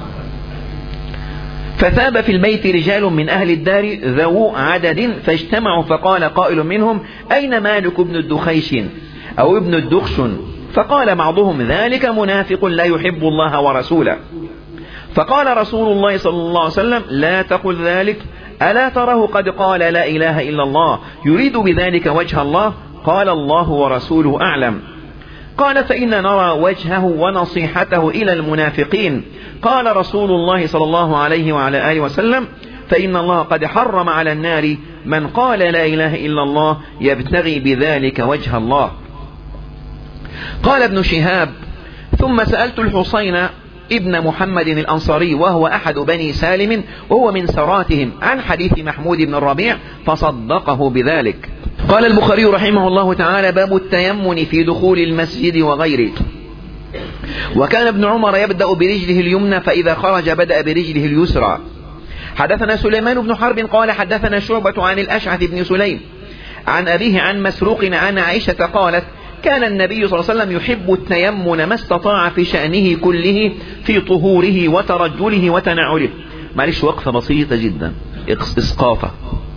فثاب في البيت رجال من أهل الدار ذو عدد فاجتمعوا فقال قائل منهم أين مالك بن الدخيش أو ابن الدخشن؟ فقال بعضهم ذلك منافق لا يحب الله ورسوله. فقال رسول الله صلى الله عليه وسلم لا تقل ذلك، ألا تره قد قال لا إله إلا الله يريد بذلك وجه الله؟ قال الله ورسوله أعلم. قال فإن نرى وجهه ونصيحته إلى المنافقين. قال رسول الله صلى الله عليه وعلى آله وسلم فإن الله قد حرم على النار من قال لا إله إلا الله يبتغي بذلك وجه الله. قال ابن شهاب ثم سألت الحسين ابن محمد الأنصاري وهو أحد بني سالم وهو من سراتهم عن حديث محمود بن الربيع فصدقه بذلك. قال البخاري رحمه الله تعالى باب التيمن في دخول المسجد وغيره. وكان ابن عمر يبدأ برجله اليمنى فإذا خرج بدأ برجله اليسرى. حدثنا سليمان بن حرب قال حدثنا شعبة عن الأشعث بن سليم عن أبيه عن مسروق عن عائشة قالت كان النبي صلى الله عليه وسلم يحب التيمن ما استطاع في شأنه كله في طهوره وترجله وتنعله. معلش وقفة بسيطة جدا إسقافة.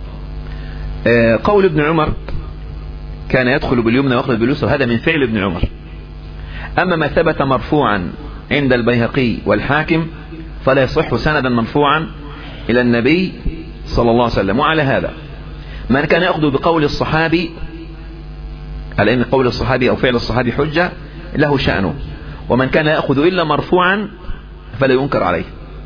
قول ابن عمر كان يدخل باليمنى ويخرج باليسرى هذا من فعل ابن عمر. أما ما ثبت مرفوعا عند البيهقي والحاكم فلا يصح سندا مرفوعا إلى النبي صلى الله عليه وسلم. وعلى هذا من كان يأخذ بقول الصحابي على أن قول الصحابي أو فعل الصحابي حجة له شأنه، ومن كان يأخذ إلا مرفوعا فلا ينكر عليه.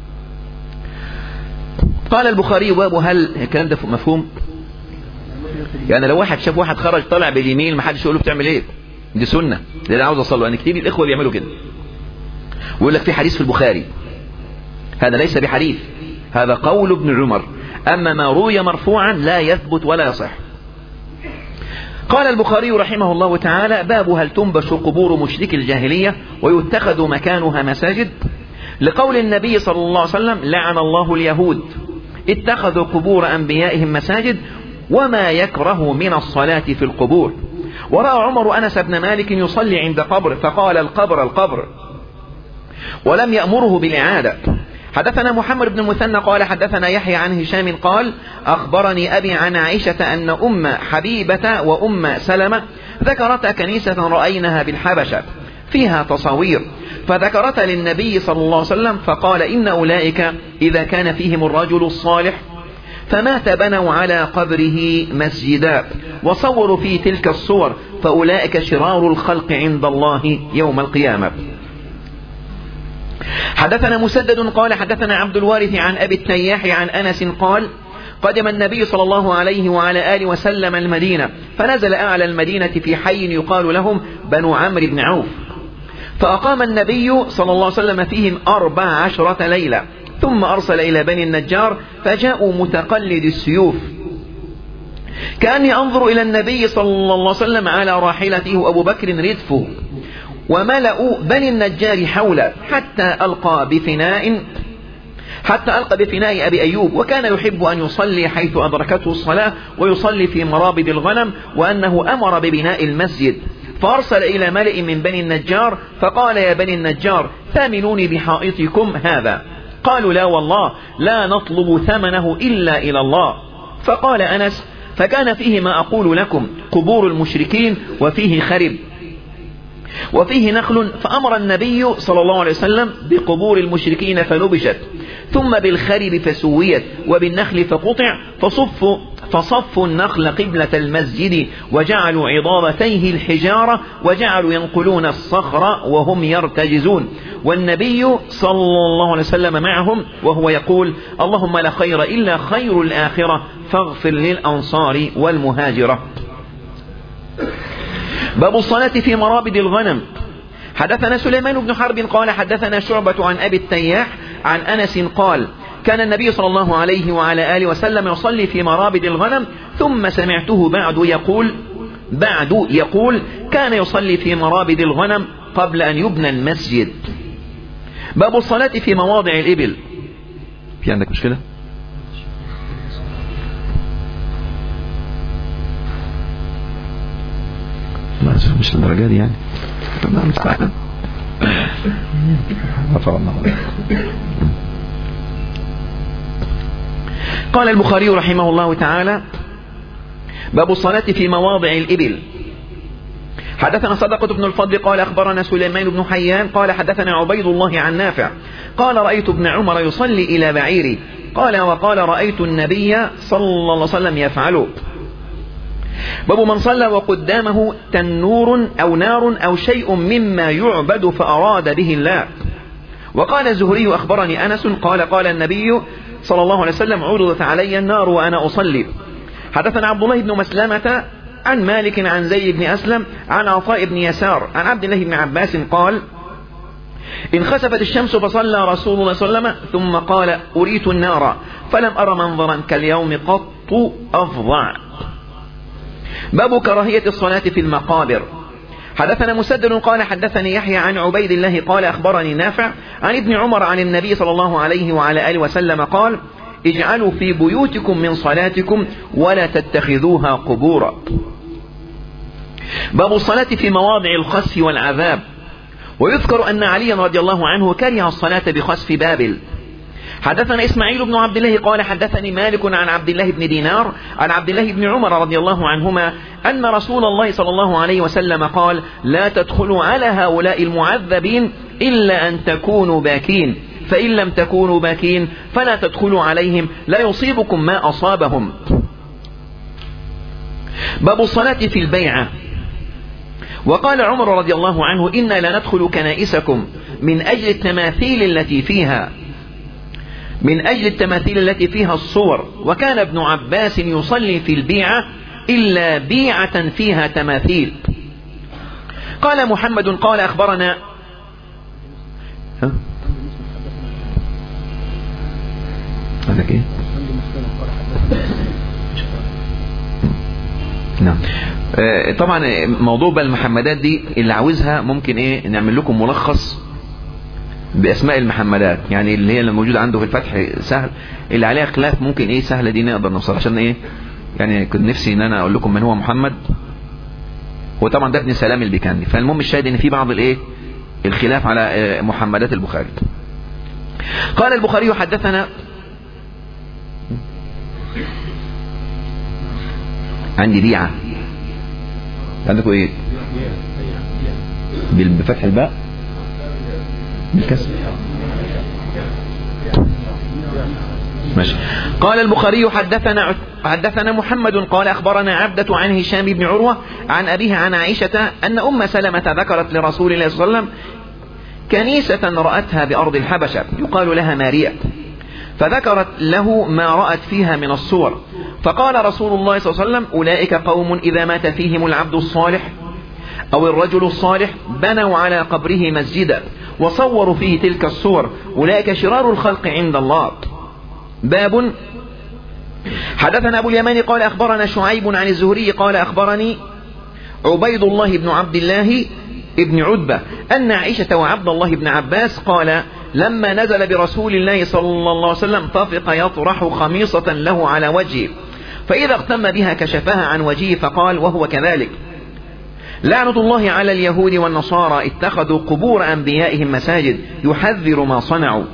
قال البخاري باب هل الكلام ده مفهوم؟ يعني لو واحد شاف واحد خرج طلع باليمين ما حدش يقول له بتعمل ايه؟ دي سنة، ده انا عاوز اصلي. يعني كتير الاخوه بيعملوا كده ويقول لك في حديث في البخاري، هذا ليس بحديث، هذا قول ابن عمر. اما ما روي مرفوعا لا يثبت ولا يصح. قال البخاري رحمه الله تعالى باب هل تنبش قبور مشرك الجاهلية ويتخذ مكانها مساجد، لقول النبي صلى الله عليه وسلم لعن الله اليهود اتخذوا قبور أنبيائهم مساجد وما يكره من الصلاة في القبور. ورأى عمر أنس بن مالك يصلي عند قبر فقال القبر القبر ولم يأمره بالإعادة. حدثنا محمد بن المثنى قال حدثنا يحيى عن هشام قال أخبرني أبي عن عائشة أن أم حبيبة وأم سلمة ذكرتا كنيسة رأيناها بالحبشة فيها تصاوير فذكرتا للنبي صلى الله عليه وسلم فقال إن أولئك إذا كان فيهم الرجل الصالح فمات بنوا على قبره مسجدا وصوروا فيه تلك الصور فأولئك شرار الخلق عند الله يوم القيامة. حدثنا مسدد قال حدثنا عبد الوارث عن أبي التياح عن أنس قال قدم النبي صلى الله عليه وعلى آله وسلم المدينة فنزل أعلى المدينة في حي يقال لهم بنو عمرو بن عوف فأقام النبي صلى الله عليه وسلم فيهم أربع عشرة ليلة ثم أرسل إلى بني النجار فجاءوا متقلد السيوف كأني أنظر إلى النبي صلى الله عليه وسلم على راحلته وأبو بكر ردفه وملأوا بني النجار حوله حتى ألقى بفناء حتى ألقى بفناء أبي أيوب وكان يحب أن يصلي حيث أدركته الصلاة ويصلي في مرابد الغنم وأنه أمر ببناء المسجد فأرسل إلى ملئ من بني النجار فقال يا بني النجار ثامنوني بحائطكم هذا قالوا لا والله لا نطلب ثمنه إلا إلى الله فقال أنس فكان فيه ما أقول لكم قبور المشركين وفيه خرب وفيه نخل، فأمر النبي صلى الله عليه وسلم بقبور المشركين فنبشت، ثم بالخرب فسويت، وبالنخل فقطع، فصفوا فصفوا النخل قبلة المسجد، وجعلوا عضابتيه الحجارة، وجعلوا ينقلون الصخر وهم يرتجزون، والنبي صلى الله عليه وسلم معهم وهو يقول: اللهم لا خير إلا خير الآخرة فاغفر للأنصار والمهاجرة. باب الصلاة في مرابد الغنم. حدثنا سليمان بن حرب قال حدثنا شعبة عن أبي التياح عن أنس قال: كان النبي صلى الله عليه وعلى آله وسلم يصلي في مرابد الغنم، ثم سمعته بعد يقول بعد يقول كان يصلي في مرابد الغنم قبل أن يبنى المسجد. باب الصلاة في مواضع الإبل. في عندك مشكلة؟ ما مش الدرجة دي يعني. لا مستعجل. قال البخاري رحمه الله تعالى: باب الصلاة في مواضع الإبل. حدثنا صدقة بن الفضل قال أخبرنا سليمان بن حيان قال حدثنا عبيد الله عن نافع قال: رأيت ابن عمر يصلي إلى بعيري. قال: وقال رأيت النبي صلى الله عليه وسلم يفعله. باب من صلى وقدامه تنور أو نار أو شيء مما يعبد فأراد به الله. وقال الزهري: أخبرني أنس قال: قال النبي صلى الله عليه وسلم: عرضت علي النار وأنا أصلي. حدثنا عبد الله بن مسلمة عن مالك عن زيد بن أسلم عن عطاء بن يسار عن عبد الله بن عباس قال: انخسفت الشمس فصلى رسول الله صلى الله عليه وسلم ثم قال: أريت النار فلم أر منظرا كاليوم قط أفظع. باب كراهية الصلاة في المقابر. حدثنا مسدد قال حدثني يحيى عن عبيد الله قال أخبرني نافع عن ابن عمر عن النبي صلى الله عليه وعلى آله وسلم قال: اجعلوا في بيوتكم من صلاتكم ولا تتخذوها قبورا. باب الصلاة في مواضع الخسف والعذاب. ويذكر أن علي رضي الله عنه كره الصلاة بخسف بابل. حدثنا إسماعيل بن عبد الله قال حدثني مالك عن عبد الله بن دينار عن عبد الله بن عمر رضي الله عنهما أن رسول الله صلى الله عليه وسلم قال: لا تدخلوا على هؤلاء المعذبين إلا أن تكونوا باكين، فإن لم تكونوا باكين فلا تدخلوا عليهم لا يصيبكم ما أصابهم. باب الصلاة في البيعة. وقال عمر رضي الله عنه: إنا لا ندخل كنائسكم من أجل التماثيل التي فيها من أجل التماثيل التي فيها الصور. وكان ابن عباس يصلي في البيعة إلا بيعة فيها تماثيل. قال محمد قال أخبرنا ها؟ هذا كيف؟ نعم. طبعا موضوع بالمحمدات دي اللي عاوزها ممكن ايه نعمل لكم ملخص بأسماء المحمدات، يعني اللي هي اللي موجودة عنده في الفتح سهل، اللي عليها خلاف ممكن ايه سهلة دي نقدر نوصل. عشان ايه يعني كنت نفسي ان انا اقول لكم من هو محمد. هو طبعا ده ابن سلام البيكندي. فالمهم الشاهد ان في بعض الايه الخلاف على محمدات البخاري. قال البخاري حدثنا عندي بيعة، عندكم ايه بفتح الباء بالكسر ماشي. قال البخاري حدثنا حدثنا محمد قال أخبرنا عبدة عن هشام بن عروة عن أبيها عن عائشة أن أم سلمة ذكرت لرسول الله صلى الله عليه وسلم كنيسة رأتها بأرض الحبشة يقال لها ماريا، فذكرت له ما رأت فيها من الصور، فقال رسول الله صلى الله عليه وسلم: أولئك قوم إذا مات فيهم العبد الصالح أو الرجل الصالح بنوا على قبره مسجدا وصوروا فيه تلك الصور، أولئك شرار الخلق عند الله. باب. حدثنا أبو اليمان قال أخبرنا شعيب عن الزهري قال أخبرني عبيد الله بن عبد الله ابن عتبة أن عائشة وعبد الله بن عباس قال: لما نزل برسول الله صلى الله عليه وسلم طفق يطرح خميصة له على وجهه، فإذا اغتم بها كشفها عن وجهه فقال وهو كذلك: لعنة الله على اليهود والنصارى اتخذوا قبور أنبيائهم مساجد يحذر ما صنعوا.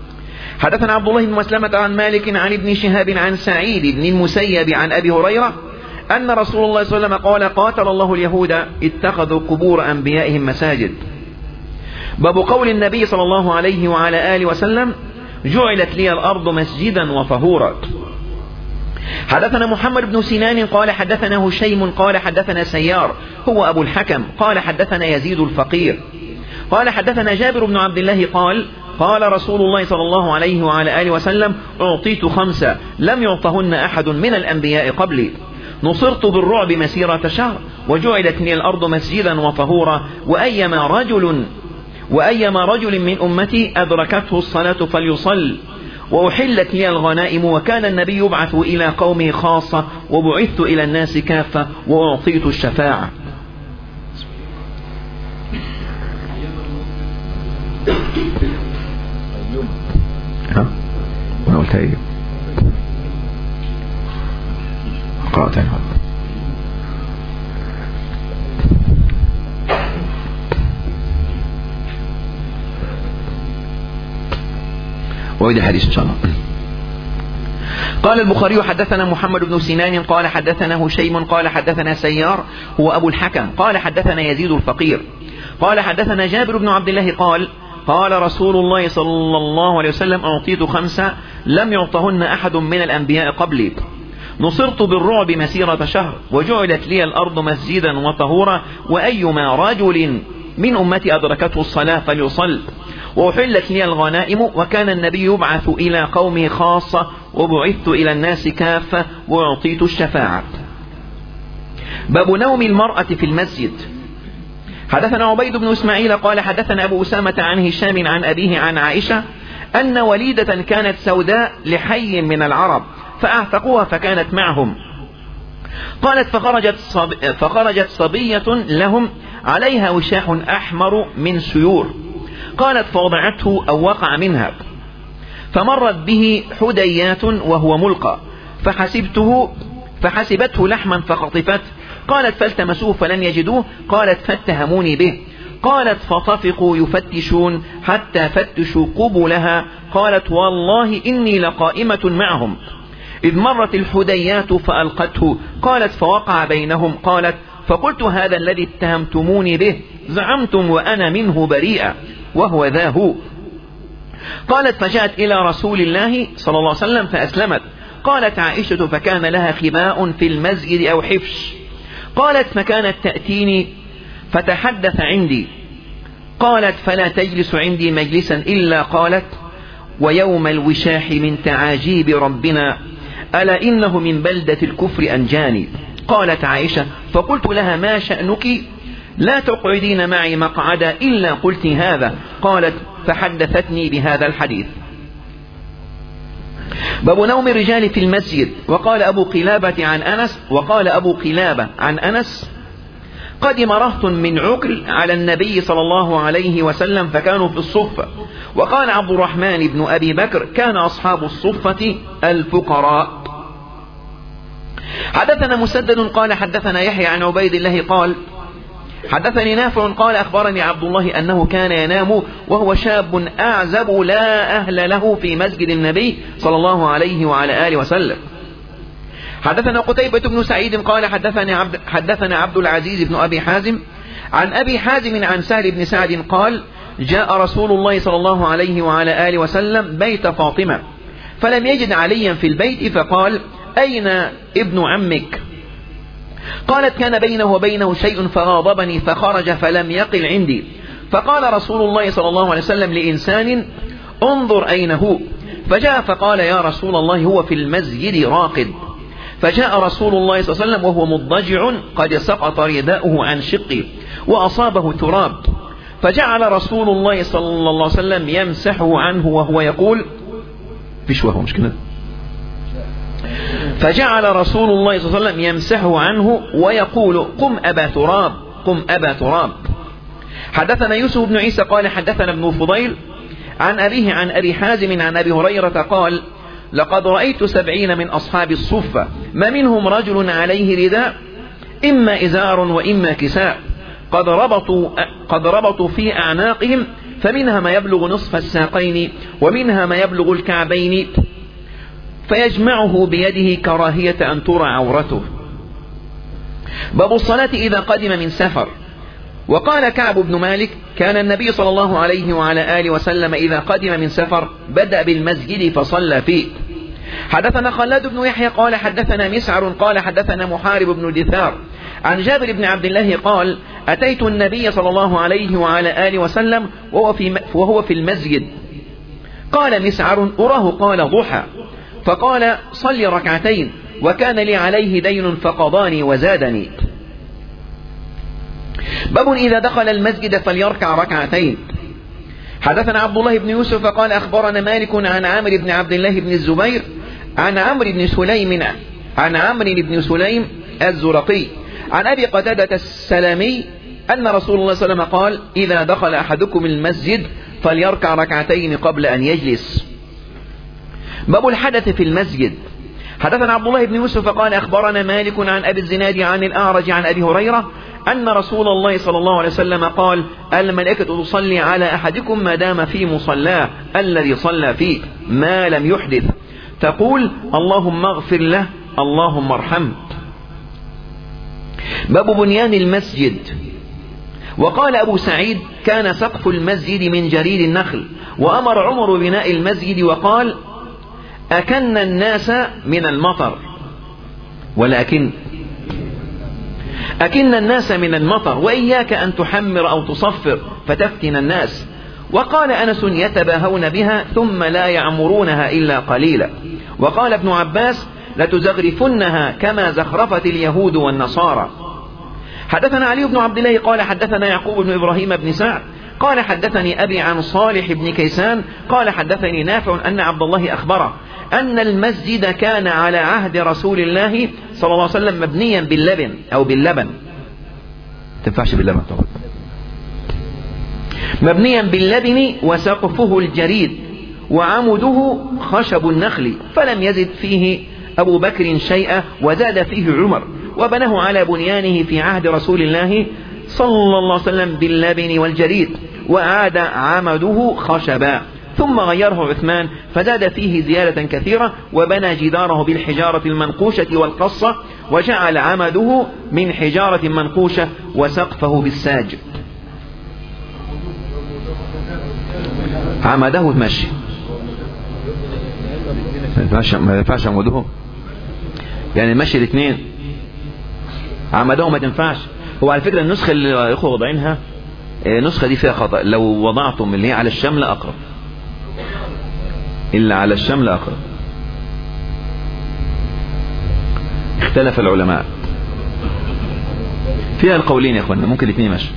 حدثنا عبد الله بن مسلمة عن مالك عن ابن شهاب عن سعيد بن المسيب عن أبي هريرة أن رسول الله صلى الله عليه وسلم قال قاتل الله اليهود اتخذوا قبور أنبيائهم مساجد. باب قول النبي صلى الله عليه وعلى آله وسلم جعلت لي الأرض مسجدا وطهورا. حدثنا محمد بن سنان قال حدثنا هشيم قال حدثنا سيار هو أبو الحكم قال حدثنا يزيد الفقير قال حدثنا جابر بن عبد الله قال قال رسول الله صلى الله عليه وعلى آله وسلم أعطيت خمسة لم يعطهن أحد من الأنبياء قبلي، نصرت بالرعب مسيرة شهر، وجعلت لي الأرض مسجدا وطهورا، وأيما رجل وأيما رجل من أمتي أدركته الصلاة فليصل، وأحلت لي الغنائم، وكان النبي يبعث إلى قومه خاصة، وبعثت إلى الناس كافة، وأعطيت الشفاعة. ها؟ أنا قلت إيه؟ قرأت عنه. وإذا حديث إن شاء الله. قال البخاري حدثنا محمد بن سنان قال حدثنا هشيم قال حدثنا سيار هو أبو الحكم قال حدثنا يزيد الفقير قال حدثنا جابر بن عبد الله قال قال رسول الله صلى الله عليه وسلم أعطيت خمسة لم يعطهن أحد من الأنبياء قبلي، نصرت بالرعب مسيرة شهر، وجعلت لي الأرض مسجدا وطهورا، وأيما رجل من أمتي أدركته الصلاة فليصل، وأحلت لي الغنائم، وكان النبي يبعث إلى قومه خاصة، وبعثت إلى الناس كافة، وأعطيت الشفاعة. باب نوم المرأة في المسجد. حدثنا عبيد بن إسماعيل قال حدثنا أبو أسامة عن هشام عن أبيه عن عائشة أن وليدة كانت سوداء لحي من العرب فأعتقوها فكانت معهم. قالت فخرجت, صب... فخرجت صبية لهم عليها وشاح أحمر من سيور، قالت فوضعته أو وقع منها، فمرت به حديات وهو ملقى، فحسبته فحسبته لحما فخطفته، قالت فالتمسوه فلن يجدوه، قالت فاتهموني به، قالت فطفقوا يفتشون حتى فتشوا قبلها، قالت والله إني لقائمة معهم إذ مرت الحديات فألقته، قالت فوقع بينهم، قالت فقلت هذا الذي اتهمتموني به زعمتم وأنا منه بريئة وهو ذا هو. قالت فجاءت إلى رسول الله صلى الله عليه وسلم فأسلمت. قالت عائشة فكان لها خباء في المسجد أو حفش، قالت فكانت تأتيني فتحدث عندي، قالت فلا تجلس عندي مجلسا إلا قالت ويوم الوشاح من تعاجيب ربنا ألا إنه من بلدة الكفر أنجاني. قالت عائشة فقلت لها ما شأنك لا تقعدين معي مقعدا إلا قلت هذا، قالت فحدثتني بهذا الحديث. باب نوم الرجال في المسجد. وقال أبو قلابة عن أنس وقال أبو قلابة عن أنس قدم رهط من عقل على النبي صلى الله عليه وسلم فكانوا في الصفة، وقال عبد الرحمن بن أبي بكر كان أصحاب الصفة الفقراء. حدثنا مسدد قال حدثنا يحيى عن عبيد الله قال حدثني نافع قال أخبرني عبد الله أنه كان ينام وهو شاب أعزب لا أهل له في مسجد النبي صلى الله عليه وعلى آله وسلم. حدثنا قتيبة بن سعيد قال حدثنا عبد, حدثنا عبد العزيز بن أبي حازم عن أبي حازم عن سهل بن سعد قال جاء رسول الله صلى الله عليه وعلى آله وسلم بيت فاطمة فلم يجد عليا في البيت فقال أين ابن عمك؟ قالت كان بينه وبينه شيء فغاضبني فخرج فلم يقل عندي، فقال رسول الله صلى الله عليه وسلم لإنسان انظر أين هو، فجاء فقال يا رسول الله هو في المسجد راقد، فجاء رسول الله صلى الله عليه وسلم وهو مضجع قد سقط رداؤه عن شقه وأصابه تراب، فجعل رسول الله صلى الله عليه وسلم يمسحه عنه وهو يقول فيش وهو مش كده فجعل رسول الله صلى الله عليه وسلم يمسحه عنه ويقول قم أبا تراب قم أبا تراب. حدثنا يوسف بن عيسى قال حدثنا ابن فضيل عن أبيه عن أبي حازم عن أبي هريرة قال لقد رأيت سبعين من أصحاب الصفة ما منهم رجل عليه رداء إما إزار وإما كساء قد ربطوا, قد ربطوا في أعناقهم فمنها ما يبلغ نصف الساقين ومنها ما يبلغ الكعبين فيجمعه بيده كراهية أن ترى عورته. باب الصلاة إذا قدم من سفر. وقال كعب بن مالك: كان النبي صلى الله عليه وعلى آله وسلم إذا قدم من سفر بدأ بالمسجد فصلى فيه. حدثنا خلاد بن يحيى قال حدثنا مسعر قال حدثنا محارب بن دثار عن جابر بن عبد الله قال: أتيت النبي صلى الله عليه وعلى آله وسلم وهو في, وهو في المسجد. قال مسعر: أراه قال ضحى، فقال: صل ركعتين، وكان لي عليه دين فقضاني وزادني. باب إذا دخل المسجد فليركع ركعتين. حدثنا عبد الله بن يوسف قال أخبرنا مالك عن عامر بن عبد الله بن الزبير عن عمرو بن سليم عن عمرو بن سليم الزرقي عن أبي قتادة السلمي أن رسول الله صلى الله عليه وسلم قال: إذا دخل أحدكم المسجد فليركع ركعتين قبل أن يجلس. باب الحدث في المسجد. حدثنا عبد الله بن يوسف قال أخبرنا مالك عن أبي الزناد عن الأعرج عن أبي هريرة أن رسول الله صلى الله عليه وسلم قال: الملائكة تصلي على أحدكم ما دام في مصلاه الذي صلى فيه ما لم يحدث، تقول: اللهم اغفر له، اللهم ارحمه. باب بنيان المسجد. وقال أبو سعيد: كان سقف المسجد من جريد النخل، وأمر عمر بناء المسجد وقال: أكن الناس من المطر، ولكن أكن الناس من المطر، وإياك أن تحمر أو تصفر فتفتن الناس. وقال أنس: يتباهون بها ثم لا يعمرونها إلا قليلا. وقال ابن عباس: لتزخرفنها كما زخرفت اليهود والنصارى. حدثنا علي بن عبد الله قال حدثنا يعقوب بن إبراهيم بن سعد قال حدثني أبي عن صالح بن كيسان قال حدثني نافع أن عبد الله أخبره أن المسجد كان على عهد رسول الله صلى الله عليه وسلم مبنيا باللبن أو باللبن، تنفعش باللبن طبعا، مبنيا باللبن، وسقفه الجريد، وعمده خشب النخل، فلم يزد فيه أبو بكر شيئا، وزاد فيه عمر، وبناه على بنيانه في عهد رسول الله صلى الله عليه وسلم باللبن والجريد، وأعاد عمده خشبا، ثم غيره عثمان فزاد فيه زيادة كثيرة، وبنى جداره بالحجارة المنقوشة والقصة، وجعل عمده من حجارة منقوشة، وسقفه بالساج. عمده تمشي، ما ينفعش عمده، يعني مشي الاثنين، عمده ما تنفعش. هو على فكرة النسخة اللي اخوة وضعينها النسخة دي فيها خطأ، لو وضعتم اللي هي على الشمل أقرب، إلا على الشمل أقرب. اختلف العلماء فيها القولين يا اخوانا، ممكن الاثنين ماشي.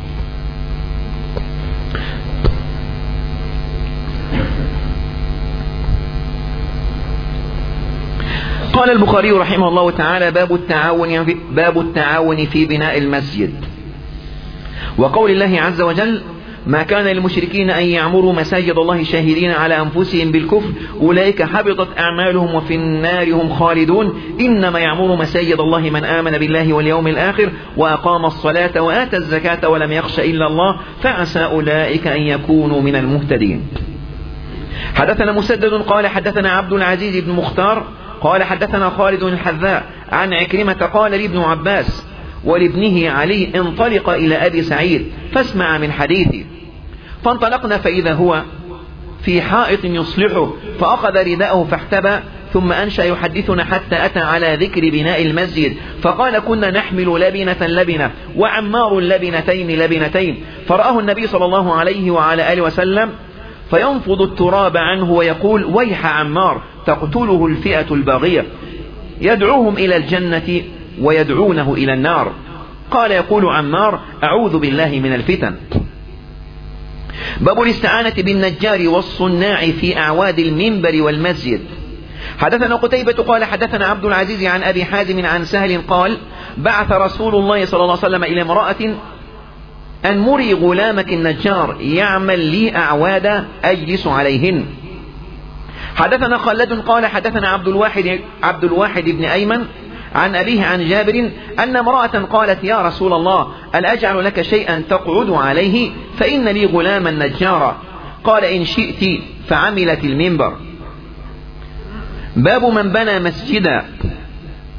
قال البخاري رحمه الله تعالى: باب التعاون في باب التعاون في بناء المسجد. وقول الله عز وجل: ما كان للمشركين أن يعمروا مساجد الله شاهدين على أنفسهم بالكفر أولئك حبطت أعمالهم وفي النار هم خالدون إنما يعمر مساجد الله من آمن بالله واليوم الآخر وأقام الصلاة وآتى الزكاة ولم يخش إلا الله فعسى أولئك أن يكونوا من المهتدين. حدثنا مسدد قال حدثنا عبد العزيز بن مختار قال حدثنا خالد الحذاء عن عكرمة قال لابن عباس ولابنه علي: انطلق إلى أبي سعيد فاسمع من حديثي. فانطلقنا فإذا هو في حائط يصلحه، فأخذ رداءه فاحتبى، ثم أنشأ يحدثنا حتى أتى على ذكر بناء المسجد، فقال: كنا نحمل لبنة لبنة وعمار لبنتين لبنتين، فرآه النبي صلى الله عليه وعلى آله وسلم فينفض التراب عنه ويقول: ويح عمار، تقتله الفئة الباغية، يدعوهم إلى الجنة ويدعونه إلى النار. قال يقول عمار: أعوذ بالله من الفتن. باب الاستعانة بالنجار والصناع في أعواد المنبر والمسجد. حدثنا قتيبة قال حدثنا عبد العزيز عن أبي حازم عن سهل قال: بعث رسول الله صلى الله عليه وسلم إلى امرأة أن مري غلامك النجار يعمل لي أعوادا أجلس عليهن. حدثنا خالد قال حدثنا عبد الواحد عبد الواحد بن أيمن عن أبيه عن جابر أن امرأة قالت: يا رسول الله، أل أجعل لك شيئا تقعد عليه؟ فإن لي غلاما نجارا. قال: إن شئت. فعملت المنبر. باب من بنى مسجدا.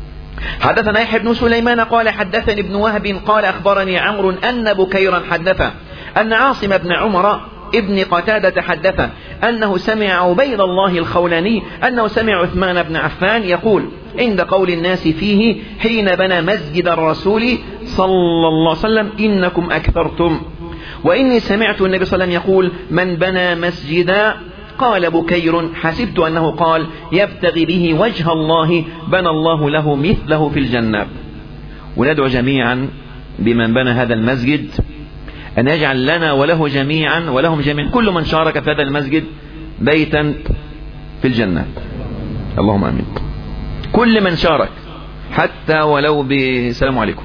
حدثنا يحيى بن سليمان قال حدثني ابن وهب قال أخبرني عمرو أن بكيرا حدثه أن عاصم بن عمر ابن قتادة حدثه أنه سمع عبيد الله الخولاني أنه سمع عثمان بن عفان يقول عند قول الناس فيه حين بنى مسجد الرسول صلى الله عليه وسلم إنكم أكثرتم، وإني سمعت النبي صلى الله عليه وسلم يقول من بنى مسجدا، قال بكير حسبت أنه قال يبتغي به وجه الله بنى الله له مثله في الجنة. وندعو جميعا بمن بنى هذا المسجد أن يجعل لنا وله جميعا ولهم جميعا كل من شارك في هذا المسجد بيتا في الجنة، اللهم آمين. كل من شارك حتى ولو بسلام عليكم.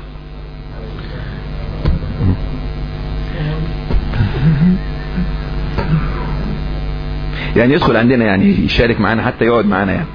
يعني يدخل عندنا يعني يشارك معنا حتى يقعد معنا يعني.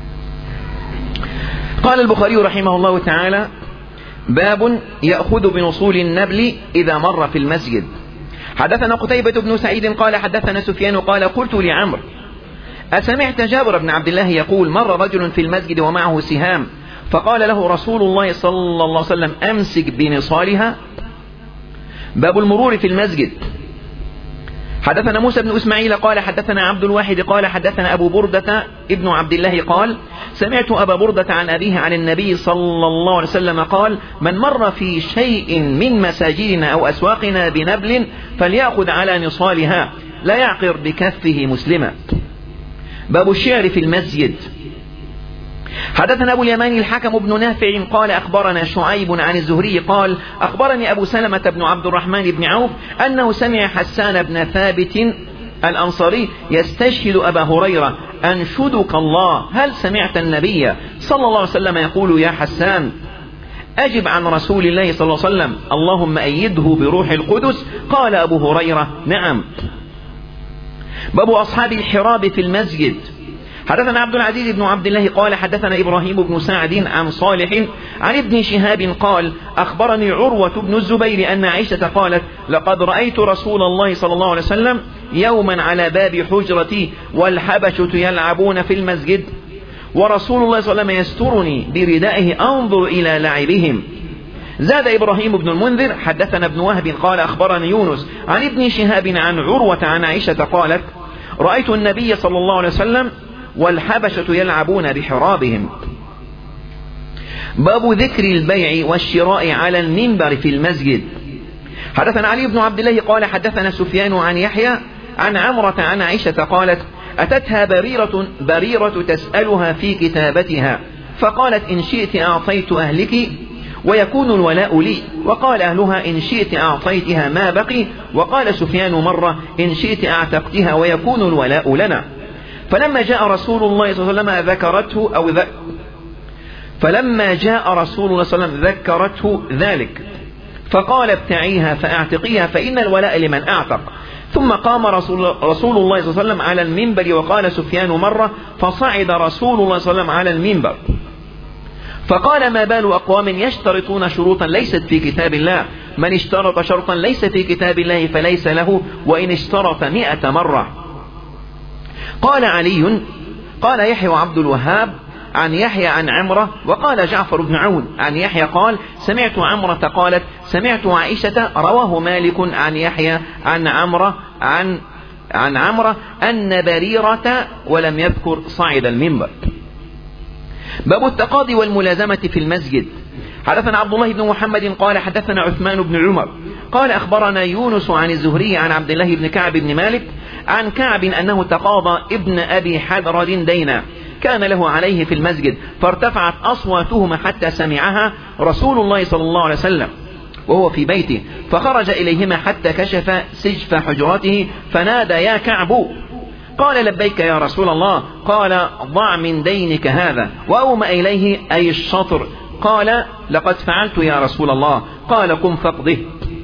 قال البخاري رحمه الله تعالى باب يأخذ بنصول النبل إذا مر في المسجد. حدثنا قتيبة بن سعيد قال حدثنا سفيان قال قلت لعمرو أسمعت جابر بن عبد الله يقول مر رجل في المسجد ومعه سهام فقال له رسول الله صلى الله عليه وسلم أمسك بنصالها. باب المرور في المسجد. حدثنا موسى بن إسماعيل قال حدثنا عبد الواحد قال حدثنا أبو بردة ابن عبد الله قال سمعت أبا بردة عن أبيه عن النبي صلى الله عليه وسلم قال من مر في شيء من مساجدنا أو أسواقنا بنبل فليأخذ على نصالها لا يعقر بكفه مسلما. باب الشعر في المسجد. حدثنا أبو اليمان الحكم بن نافع قال أخبرنا شعيب عن الزهري قال أخبرني أبو سلمة بن عبد الرحمن بن عوف أنه سمع حسان بن ثابت الأنصاري يستشهد أبا هريرة أنشدك الله هل سمعت النبي صلى الله عليه وسلم يقول يا حسان أجب عن رسول الله صلى الله عليه وسلم اللهم أيده بروح القدس. قال أبو هريرة نعم. باب أصحاب الحراب في المسجد. حدثنا عبد العزيز بن عبد الله قال حدثنا إبراهيم بن سعد عن صالح عن ابن شهاب قال أخبرني عروة بن الزبير أن عائشة قالت لقد رأيت رسول الله صلى الله عليه وسلم يوما على باب حجرتي والحبشة يلعبون في المسجد ورسول الله صلى الله عليه وسلم يسترني بردائه أنظر إلى لعبهم. زاد إبراهيم بن المنذر حدثنا ابن وهب قال أخبرني يونس عن ابن شهاب عن عروة عن عائشة قالت رأيت النبي صلى الله عليه وسلم والحبشة يلعبون بحرابهم. باب ذكر البيع والشراء على المنبر في المسجد. حدثنا علي بن عبد الله قال حدثنا سفيان عن يحيى عن عمرة عن عائشة قالت أتتها بريرة, بريرة تسألها في كتابتها فقالت إن شئت أعطيت أهلك ويكون الولاء لي، وقال أهلها إن شئت أعطيتها ما بقي، وقال سفيان مرة إن شئت أعتقتها ويكون الولاء لنا. فلما جاء رسول الله صلى الله عليه وسلم ذكرته أو ذ... فلما جاء رسول الله صلى الله عليه وسلم ذكرته ذلك فقال ابتعيها فاعتقيها فإن الولاء لمن أعتق. ثم قام رسول, رسول الله صلى الله عليه وسلم على المنبر وقال سفيان مرة فصعد رسول الله صلى الله عليه وسلم على المنبر فقال ما بال أقوام يشترطون شروطا ليست في كتاب الله من اشترط شرطا ليس في كتاب الله فليس له وإن اشترط مئة مرة. قال علي قال يحيى وعبد الوهاب عن يحيى عن عمرة وقال جعفر بن عون عن يحيى قال سمعت عمرة قالت سمعت عائشة. رواه مالك عن يحيى عن عمرة عن عن عمرة أن بريرة ولم يذكر صعد المنبر. باب التقاضي والملازمة في المسجد. حدثنا عبد الله بن محمد قال حدثنا عثمان بن عمر قال أخبرنا يونس عن الزهري عن عبد الله بن كعب بن مالك عن كعب أنه تقاضى ابن أبي حدرد دينا كان له عليه في المسجد فارتفعت أصواتهما حتى سمعها رسول الله صلى الله عليه وسلم وهو في بيته فخرج إليهما حتى كشف سجف حجرته فنادى يا كعب. قال لبيك يا رسول الله. قال ضع من دينك هذا وأومأ إليه أي الشطر. قال لقد فعلت يا رسول الله. قال قم فاقضه.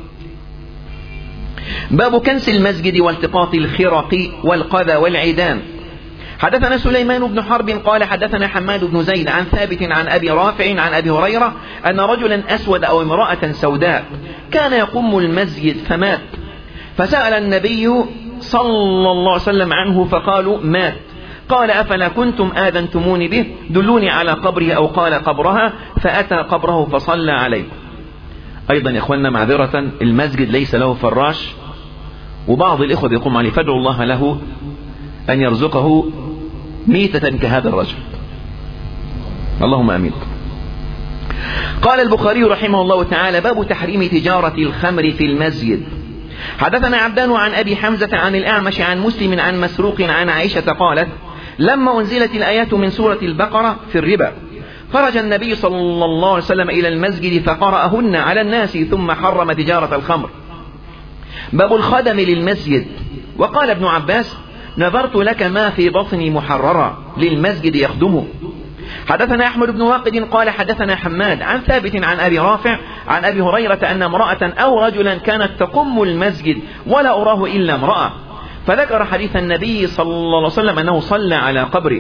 باب كنس المسجد والتقاط الخرق والقذى والعيدان. حدثنا سليمان بن حرب قال حدثنا حماد بن زيد عن ثابت عن أبي رافع عن أبي هريرة أن رجلا أسود أو امرأة سوداء كان يقوم المسجد فمات فسأل النبي صلى الله عليه وسلم عنه فقالوا مات. قال أفلا كنتم آذنتموني به دلوني على قبره أو قال قبرها، فأتى قبره فصلى عليه. أيضا يا إخواننا معذرة، المسجد ليس له فراش، وبعض الإخوة يقوم عليه، فادعوا الله له أن يرزقه ميتة كهذا الرجل، اللهم آمين. قال البخاري رحمه الله تعالى: باب تحريم تجارة الخمر في المسجد. حدثنا عبدان عن أبي حمزة عن الأعمش عن مسلم عن مسروق عن عائشة قالت: لما أنزلت الآيات من سورة البقرة في الربا خرج النبي صلى الله عليه وسلم إلى المسجد فقرأهن على الناس ثم حرم تجارة الخمر. باب الخدم للمسجد. وقال ابن عباس: نذرت لك ما في بطني محررا للمسجد يخدمه. حدثنا أحمد بن واقد قال حدثنا حماد عن ثابت عن أبي رافع عن أبي هريرة أن امرأة أو رجلا كانت تقم المسجد ولا أراه إلا امرأة، فذكر حديث النبي صلى الله عليه وسلم أنه صلى على قبره.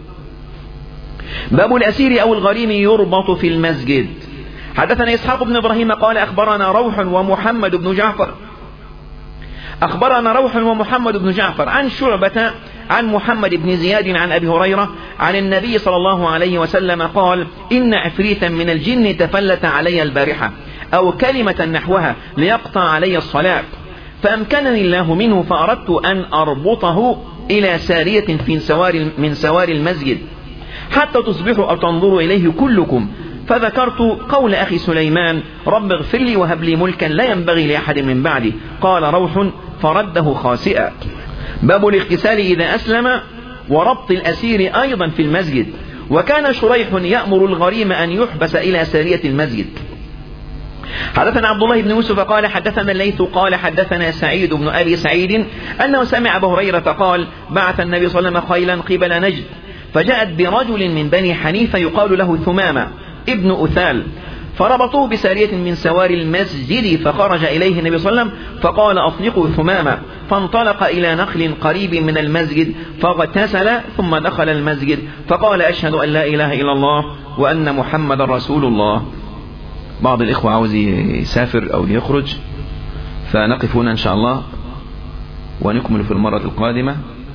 باب الأسير أو الغريم يربط في المسجد. حدثنا إسحاق بن إبراهيم قال أخبرنا روح ومحمد بن جعفر أخبرنا روح ومحمد بن جعفر عن شعبة عن محمد بن زياد عن أبي هريرة عن النبي صلى الله عليه وسلم قال: إن عفريتا من الجن تفلت علي البارحة أو كلمة نحوها ليقطع علي الصلاة، فأمكنني الله منه فأردت أن أربطه إلى سارية في سوار من سوار المسجد حتى تصبحوا أو تنظروا إليه كلكم، فذكرت قول أخي سليمان: رب اغفر لي وهب لي ملكا لا ينبغي لأحد من بعدي. قال روح: فرده خاسئا. باب الاغتسال إذا أسلم وربط الأسير أيضا في المسجد. وكان شريح يأمر الغريم أن يحبس إلى سارية المسجد. حدثنا عبد الله بن يوسف قال حدثنا الليث قال حدثنا سعيد بن أبي سعيد أنه سمع أبا هريرة قال: بعث النبي صلى الله عليه وسلم خيلا قبل نجد، فجاءت برجل من بني حنيفة يقال له ثمامة ابن أثال، فربطوه بسارية من سوار المسجد، فخرج إليه النبي صلى الله عليه وسلم فقال: أطلقوا ثمامة، فانطلق إلى نخل قريب من المسجد فاغتسل ثم دخل المسجد فقال: أشهد أن لا إله إلا الله وأن محمد رسول الله. بعض الإخوة عاوز يسافر أو يخرج، فنقف هنا إن شاء الله ونكمل في المرة القادمة.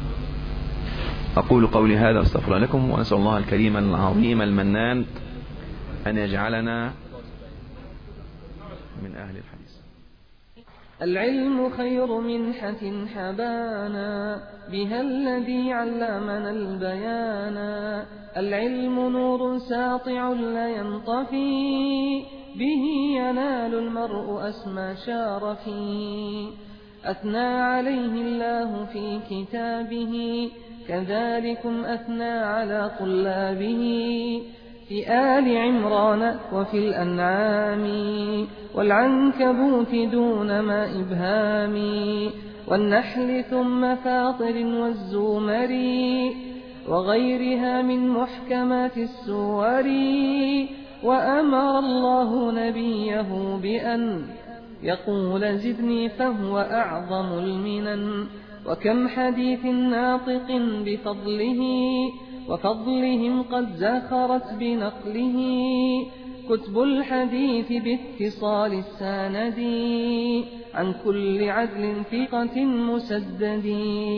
أقول قولي هذا أستغفر لكم، وأسأل الله الكريم العظيم المنان أن يجعلنا من أهل الحديث. العلم خير منحة حبانا بها الذي علمنا البيانا، العلم نور ساطع لا ينطفي به ينال المرء أسمى شارفي، أثنى عليه الله في كتابه كذلكم أثنى على طلابه، في آل عمران وفي الأنعام والعنكبوت دون ما إبهام، والنحل ثم فاطر والزمر وغيرها من محكمات السور. وأمر الله نبيه بأن يقول زدني فهو أعظم المنن، وكم حديث ناطق بفضله وفضلهم قد زخرت بنقله، كتب الحديث باتصال السند عن كل عدل ثقة مسدد،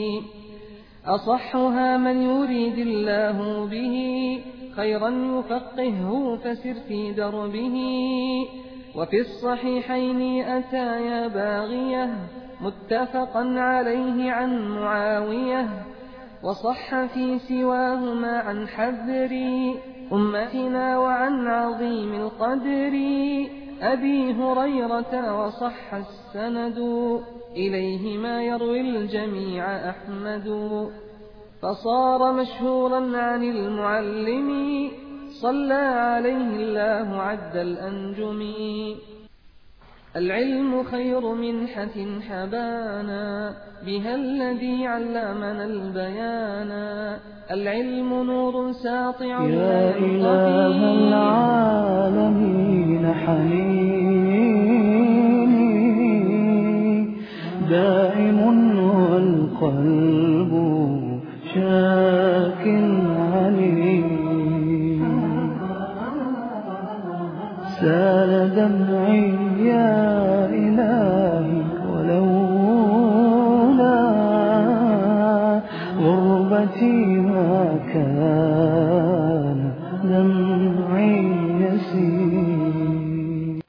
أصحها من يريد الله به خيرا يفقهه فسر في دربه. وفي الصحيحين أتايا باغية متفقا عليه عن معاوية، وصح في سواهما عن حذر أمتنا وعن عظيم القدر أبي هريرة، وصح السند إليه ما يروي الجميع أحمد، فصار مشهورا عن المعلم صلى عليه الله عد الأنجم. العلم خير منحة حبانا بها الذي علمنا البيانا، العلم نور ساطع يا إله العالمين حنيني دائم والقلب شاك عليم، سال دمعي يا إلهي ولولا غربة توبتي ما كان